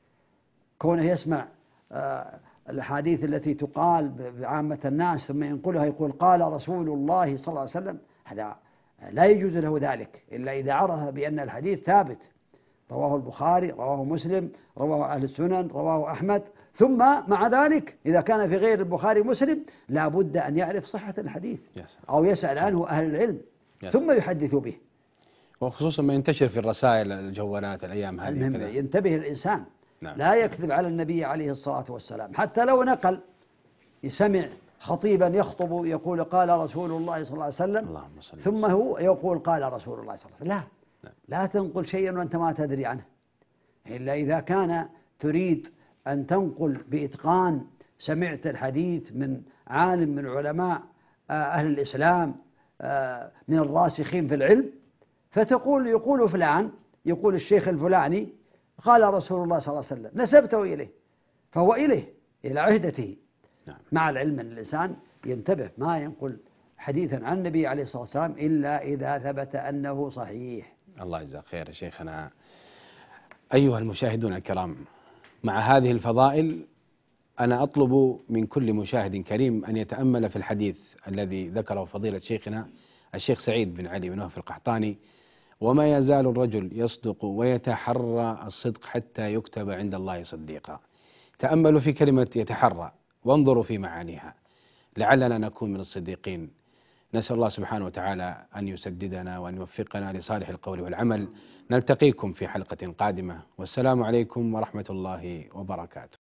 B: كونه يسمع آه الحديث التي تقال بعامة الناس ثم ينقلها يقول قال رسول الله صلى الله عليه وسلم، هذا لا يجوز له ذلك إلا إذا عرف بأن الحديث ثابت. رواه البخاري، رواه مسلم، رواه أهل السنن، رواه أحمد. ثم مع ذلك إذا كان في غير البخاري ومسلم لا بد أن يعرف صحة الحديث أو يسأل عنه أهل العلم ثم يحدث به.
A: وخصوصا ما ينتشر في الرسائل الجوالات الأيام هذه.
B: ينتبه الإنسان. نعم. لا يكذب على النبي عليه الصلاة والسلام، حتى لو نقل يسمع خطيبا يخطب يقول قال رسول الله صلى الله عليه وسلم،
A: اللهم صل
B: ثم
A: وسلم.
B: هو يقول قال رسول الله صلى الله عليه وسلم. لا
A: نعم.
B: لا تنقل شيئا وأنت ما تدري عنه، إلا إذا كان تريد أن تنقل بإتقان، سمعت الحديث من عالم من علماء أهل الإسلام من الراسخين في العلم، فتقول يقول فلان، يقول الشيخ الفلاني قال رسول الله صلى الله عليه وسلم، نسبته إليه، فهو إليه إلى عهدته.
A: نعم.
B: مع العلم أن الإنسان ينتبه ما ينقل حديثا عن النبي عليه الصلاة والسلام إلا إذا ثبت أنه صحيح.
A: الله يجزاك خير يا شيخنا. أيها المشاهدون الكرام، مع هذه الفضائل أنا أطلب من كل مشاهد كريم أن يتأمل في الحديث الذي ذكره فضيلة شيخنا الشيخ سعيد بن علي بن وهب القحطاني: وما يزال الرجل يصدق ويتحرى الصدق حتى يكتب عند الله صديقا. تأملوا في كلمة يتحرى وانظروا في معانيها لعلنا نكون من الصديقين. نسأل الله سبحانه وتعالى أن يسددنا وأن يوفقنا لصالح القول والعمل. نلتقيكم في حلقة قادمة، والسلام عليكم ورحمة الله وبركاته.